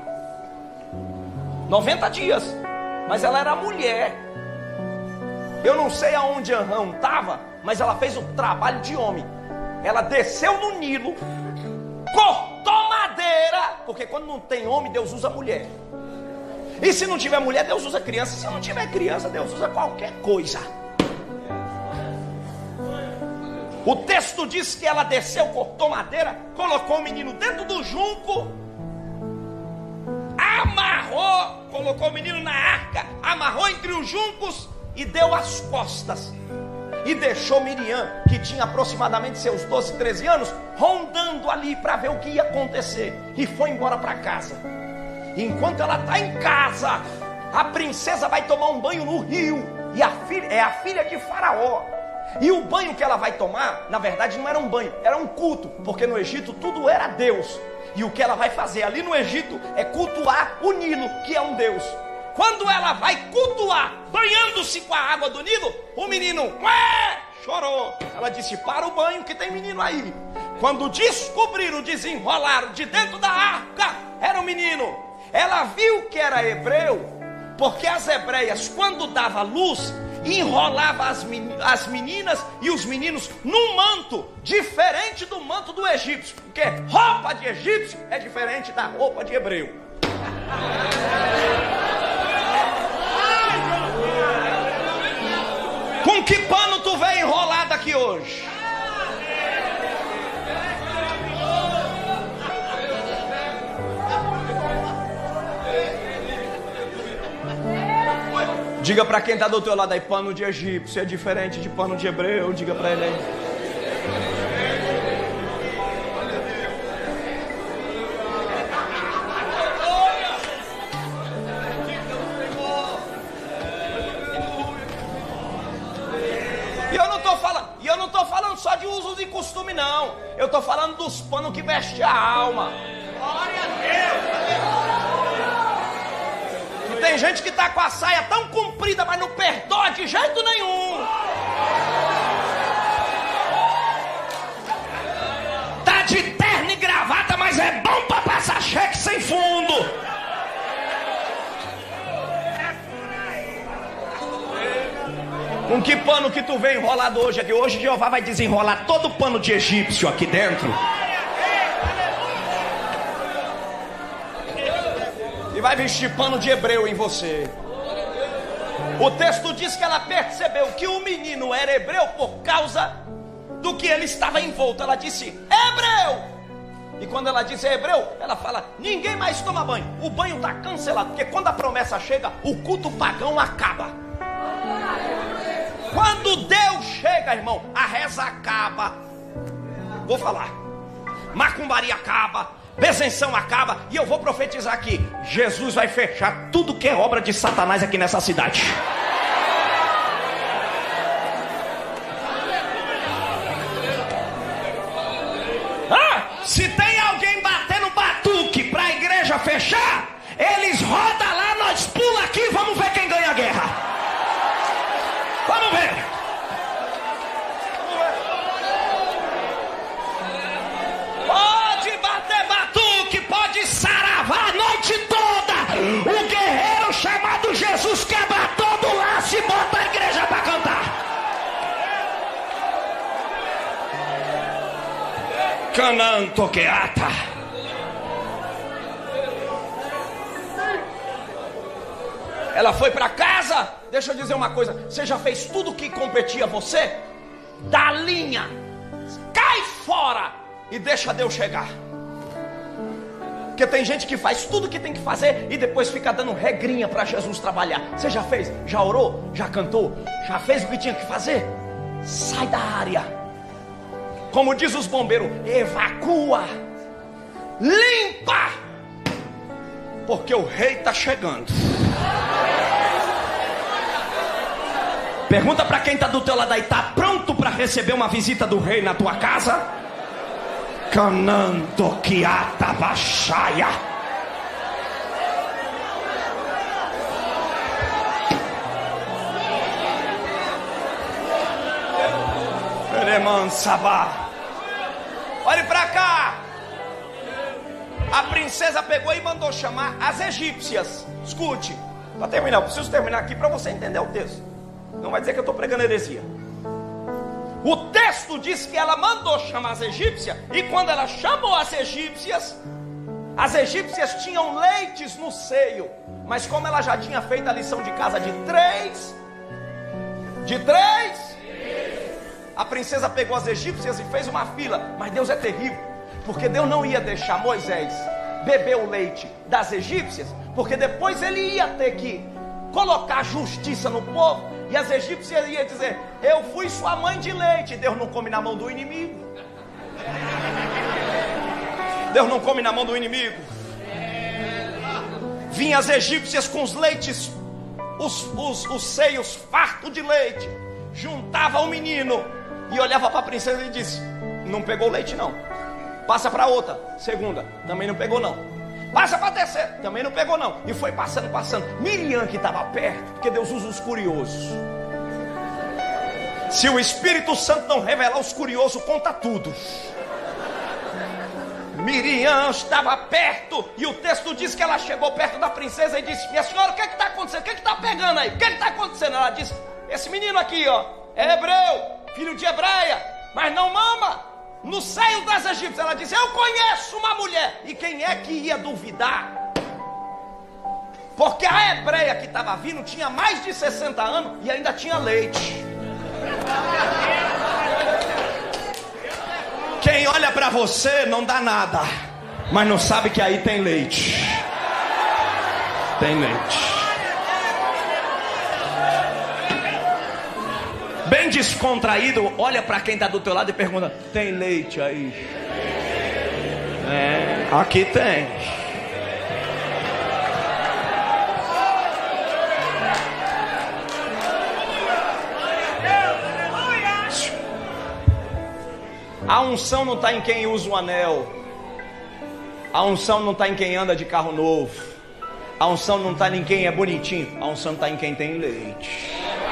90 dias, mas ela era mulher. Eu não sei aonde Arão estava, mas ela fez o trabalho de homem. Ela desceu no Nilo, cortou madeira, porque quando não tem homem, Deus usa mulher. E se não tiver mulher, Deus usa criança. Se não tiver criança, Deus usa qualquer coisa. O texto diz que ela desceu, cortou madeira, colocou o menino dentro do junco, amarrou, colocou o menino na arca, amarrou entre os juncos e deu as costas. E deixou Miriam, que tinha aproximadamente seus 12, 13 anos, rondando ali para ver o que ia acontecer. E foi embora para casa. Enquanto ela está em casa, a princesa vai tomar um banho no rio. E é a filha de Faraó. E o banho que ela vai tomar, na verdade não era um banho, era um culto. Porque no Egito tudo era Deus. E o que ela vai fazer ali no Egito é cultuar o Nilo, que é um Deus. Quando ela vai cultuar, banhando-se com a água do Nilo, o menino chorou. Ela disse: para o banho que tem menino aí. Quando descobriram, desenrolaram de dentro da arca, era um menino. Ela viu que era hebreu, porque as hebreias, quando dava luz, enrolava as meninas e os meninos num manto diferente do manto do egípcio. Porque roupa de egípcio é diferente da roupa de hebreu. Com que pano tu veio enrolado aqui hoje? Diga para quem está do teu lado aí: pano de egípcio é diferente de pano de hebreu. Diga para ele aí. E eu não estou falando só de usos e costume, não. Eu estou falando dos panos que vestem a alma. Glória a Deus. E tem gente que está com a saia tão comprida, mas não perdoa de jeito nenhum. Tá de terno e gravata, mas é bom para passar cheque sem fundo. Com que pano que tu vem enrolado hoje aqui? Hoje Jeová vai desenrolar todo o pano de egípcio aqui dentro. E vai vestir pano de hebreu em você. O texto diz que ela percebeu que o menino era hebreu por causa do que ele estava envolto. Ela disse: hebreu! E quando ela diz hebreu, ela fala: ninguém mais toma banho. O banho está cancelado, porque quando a promessa chega, o culto pagão acaba. Quando Deus chega, irmão, a reza acaba. vou falar. Macumbaria acaba, benção acaba, e eu vou profetizar aqui: Jesus vai fechar tudo que é obra de Satanás aqui nessa cidade. Se tem alguém batendo batuque para a igreja fechar, eles rodam lá, nós pula aqui, vamos ver quem ganha a guerra. Vamos ver. Pode bater batuque, pode saravar a noite toda. O guerreiro chamado Jesus quebra todo o laço e bota a igreja para cantar. Cananto que ata. Ela foi para casa. Deixa eu dizer uma coisa: você já fez tudo que competia a você? Da linha, cai fora e deixa Deus chegar. Porque tem gente que faz tudo que tem que fazer e depois fica dando regrinha para Jesus trabalhar. Você já fez? Já orou? Já cantou? Já fez o que tinha que fazer? Sai da área. Como diz os bombeiros, evacua, limpa, porque o rei está chegando. Pergunta para quem está do teu lado aí: está pronto para receber uma visita do rei na tua casa? Canando que ata baixaia. Olhe para cá. A princesa pegou e mandou chamar as egípcias. Escute, para terminar, eu preciso terminar aqui para você entender o texto. Não vai dizer que eu estou pregando heresia. O texto diz que ela mandou chamar as egípcias. E quando ela chamou as egípcias tinham leites no seio. Mas como ela já tinha feito a lição de casa de três, a princesa pegou as egípcias e fez uma fila. Mas Deus é terrível, porque Deus não ia deixar Moisés beber o leite das egípcias, porque depois ele ia ter que colocar justiça no povo, e as egípcias iam dizer: eu fui sua mãe de leite. Deus não come na mão do inimigo. Deus não come na mão do inimigo. Vinham as egípcias com os leites, os seios fartos de leite, juntava o menino e olhava para a princesa e disse: não pegou leite não. Passa para outra, segunda, também não pegou não. Passa para a terceira, também não pegou não. E foi passando. Miriam, que estava perto, porque Deus usa os curiosos. Se o Espírito Santo não revelar os curiosos, conta tudo. Miriam estava perto, e o texto diz que ela chegou perto da princesa e disse: minha senhora, o que está acontecendo? O que está pegando aí? O que está acontecendo? Ela disse: esse menino aqui, ó, é hebreu, filho de hebreia, mas não mama. No seio das egípcias. Ela disse: eu conheço uma mulher. E quem é que ia duvidar? Porque a hebreia que estava vindo tinha mais de 60 anos e ainda tinha leite. Quem olha para você não dá nada, mas não sabe que aí tem leite. Tem leite. Bem descontraído, olha para quem está do teu lado e pergunta: tem leite aí? É, aqui tem. A unção não está em quem usa um anel. A unção não está em quem anda de carro novo. A unção não está em quem é bonitinho. A unção está em quem tem leite.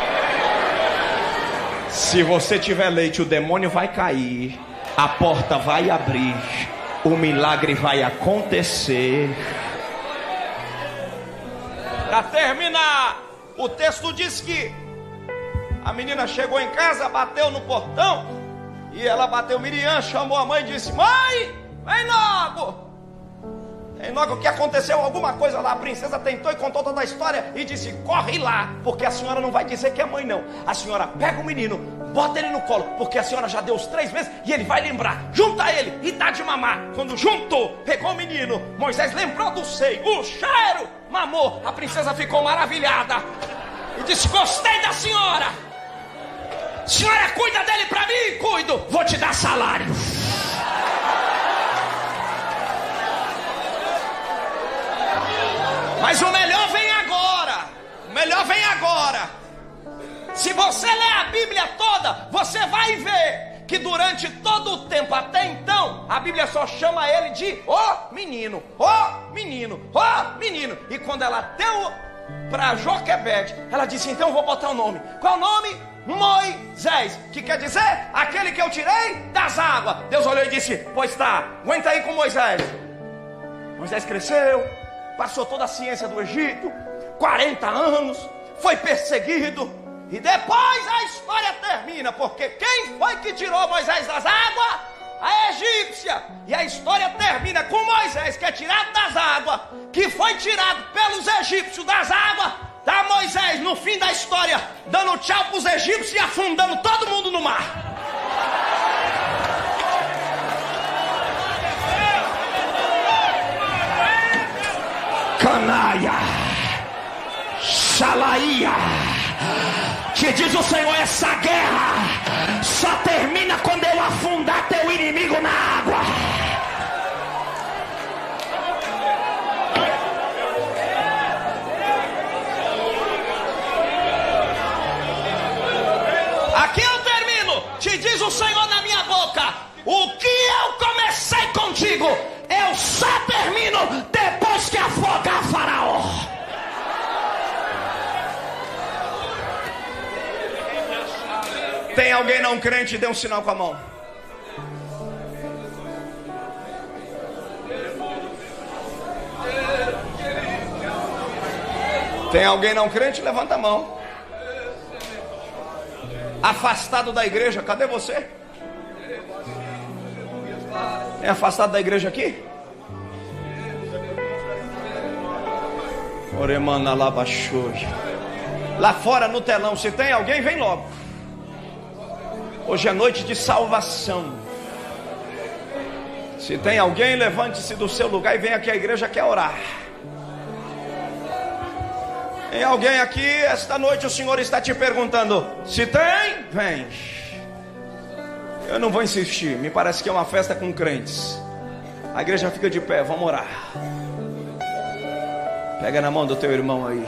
Se você tiver leite, o demônio vai cair, a porta vai abrir, o milagre vai acontecer. Para terminar, o texto diz que a menina chegou em casa, bateu no portão, e ela bateu. Miriam chamou a mãe e disse: mãe, vem logo. Vem logo, o que aconteceu? Alguma coisa lá. A princesa tentou e contou toda a história e disse: corre lá, porque a senhora não vai dizer que é mãe não. A senhora pega o menino, bota ele no colo, porque a senhora já deu os 3 meses e ele vai lembrar. Junta ele e dá de mamar. Quando juntou, pegou o menino, Moisés lembrou do seio, o cheiro, mamou. A princesa ficou maravilhada e disse: gostei da senhora. Senhora, cuida dele pra mim? Cuido. Vou te dar salário. Mas o melhor vem agora. O melhor vem agora. Se você ler a Bíblia toda, você vai ver que durante todo o tempo até então, a Bíblia só chama ele de ó menino, ó menino, ó menino. E quando ela deu para Joquebede, ela disse: então eu vou botar o nome. Qual o nome? Moisés, que quer dizer aquele que eu tirei das águas. Deus olhou e disse: pois tá, aguenta aí com Moisés. Moisés cresceu, passou toda a ciência do Egito, 40 anos, foi perseguido. E depois a história termina, porque quem foi que tirou Moisés das águas? A egípcia. E a história termina com Moisés, que é tirado das águas, que foi tirado pelos egípcios das águas. Tá Moisés no fim da história dando tchau para os egípcios e afundando todo mundo no mar. Canaia, Xalaia, que diz o Senhor, essa guerra só termina quando eu afundar teu inimigo na água. Aqui eu termino. Te diz o Senhor na minha boca: o que eu comecei contigo, eu só termino depois que afogar Faraó. Tem alguém não crente? Dê um sinal com a mão. Tem alguém não crente? Levanta a mão. Afastado da igreja, cadê você? É afastado da igreja aqui? Lá fora no telão, se tem alguém, vem logo. Hoje é noite de salvação. Se tem alguém, levante-se do seu lugar e venha aqui, a igreja quer orar. Tem alguém aqui, esta noite o Senhor está te perguntando: se tem, vem. Eu não vou insistir, me parece que é uma festa com crentes. A igreja fica de pé, vamos orar. Pega na mão do teu irmão aí.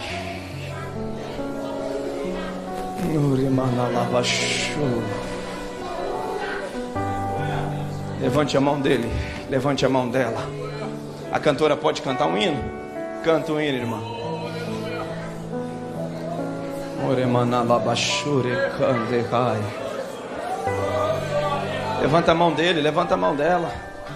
Levante a mão dele, levante a mão dela. A cantora pode cantar um hino? Canta um hino, irmã. Levanta a mão dele, levanta a mão dela.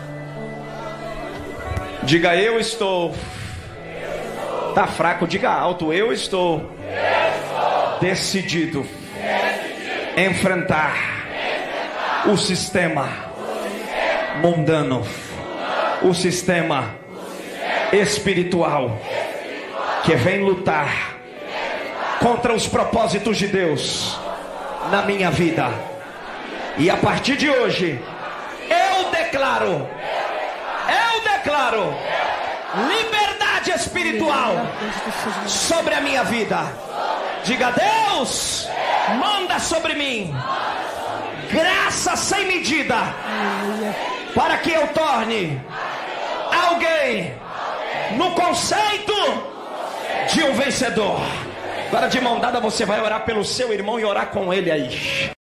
Diga: eu estou. Tá fraco, diga alto: eu estou decidido enfrentar o sistema mundano, o sistema espiritual que vem lutar contra os propósitos de Deus na minha vida. E a partir de hoje eu declaro liberdade espiritual sobre a minha vida. Diga: Deus, manda sobre mim graça sem medida, para que eu torne alguém no conceito de um vencedor. Agora, de mão dada, você vai orar pelo seu irmão e orar com ele aí.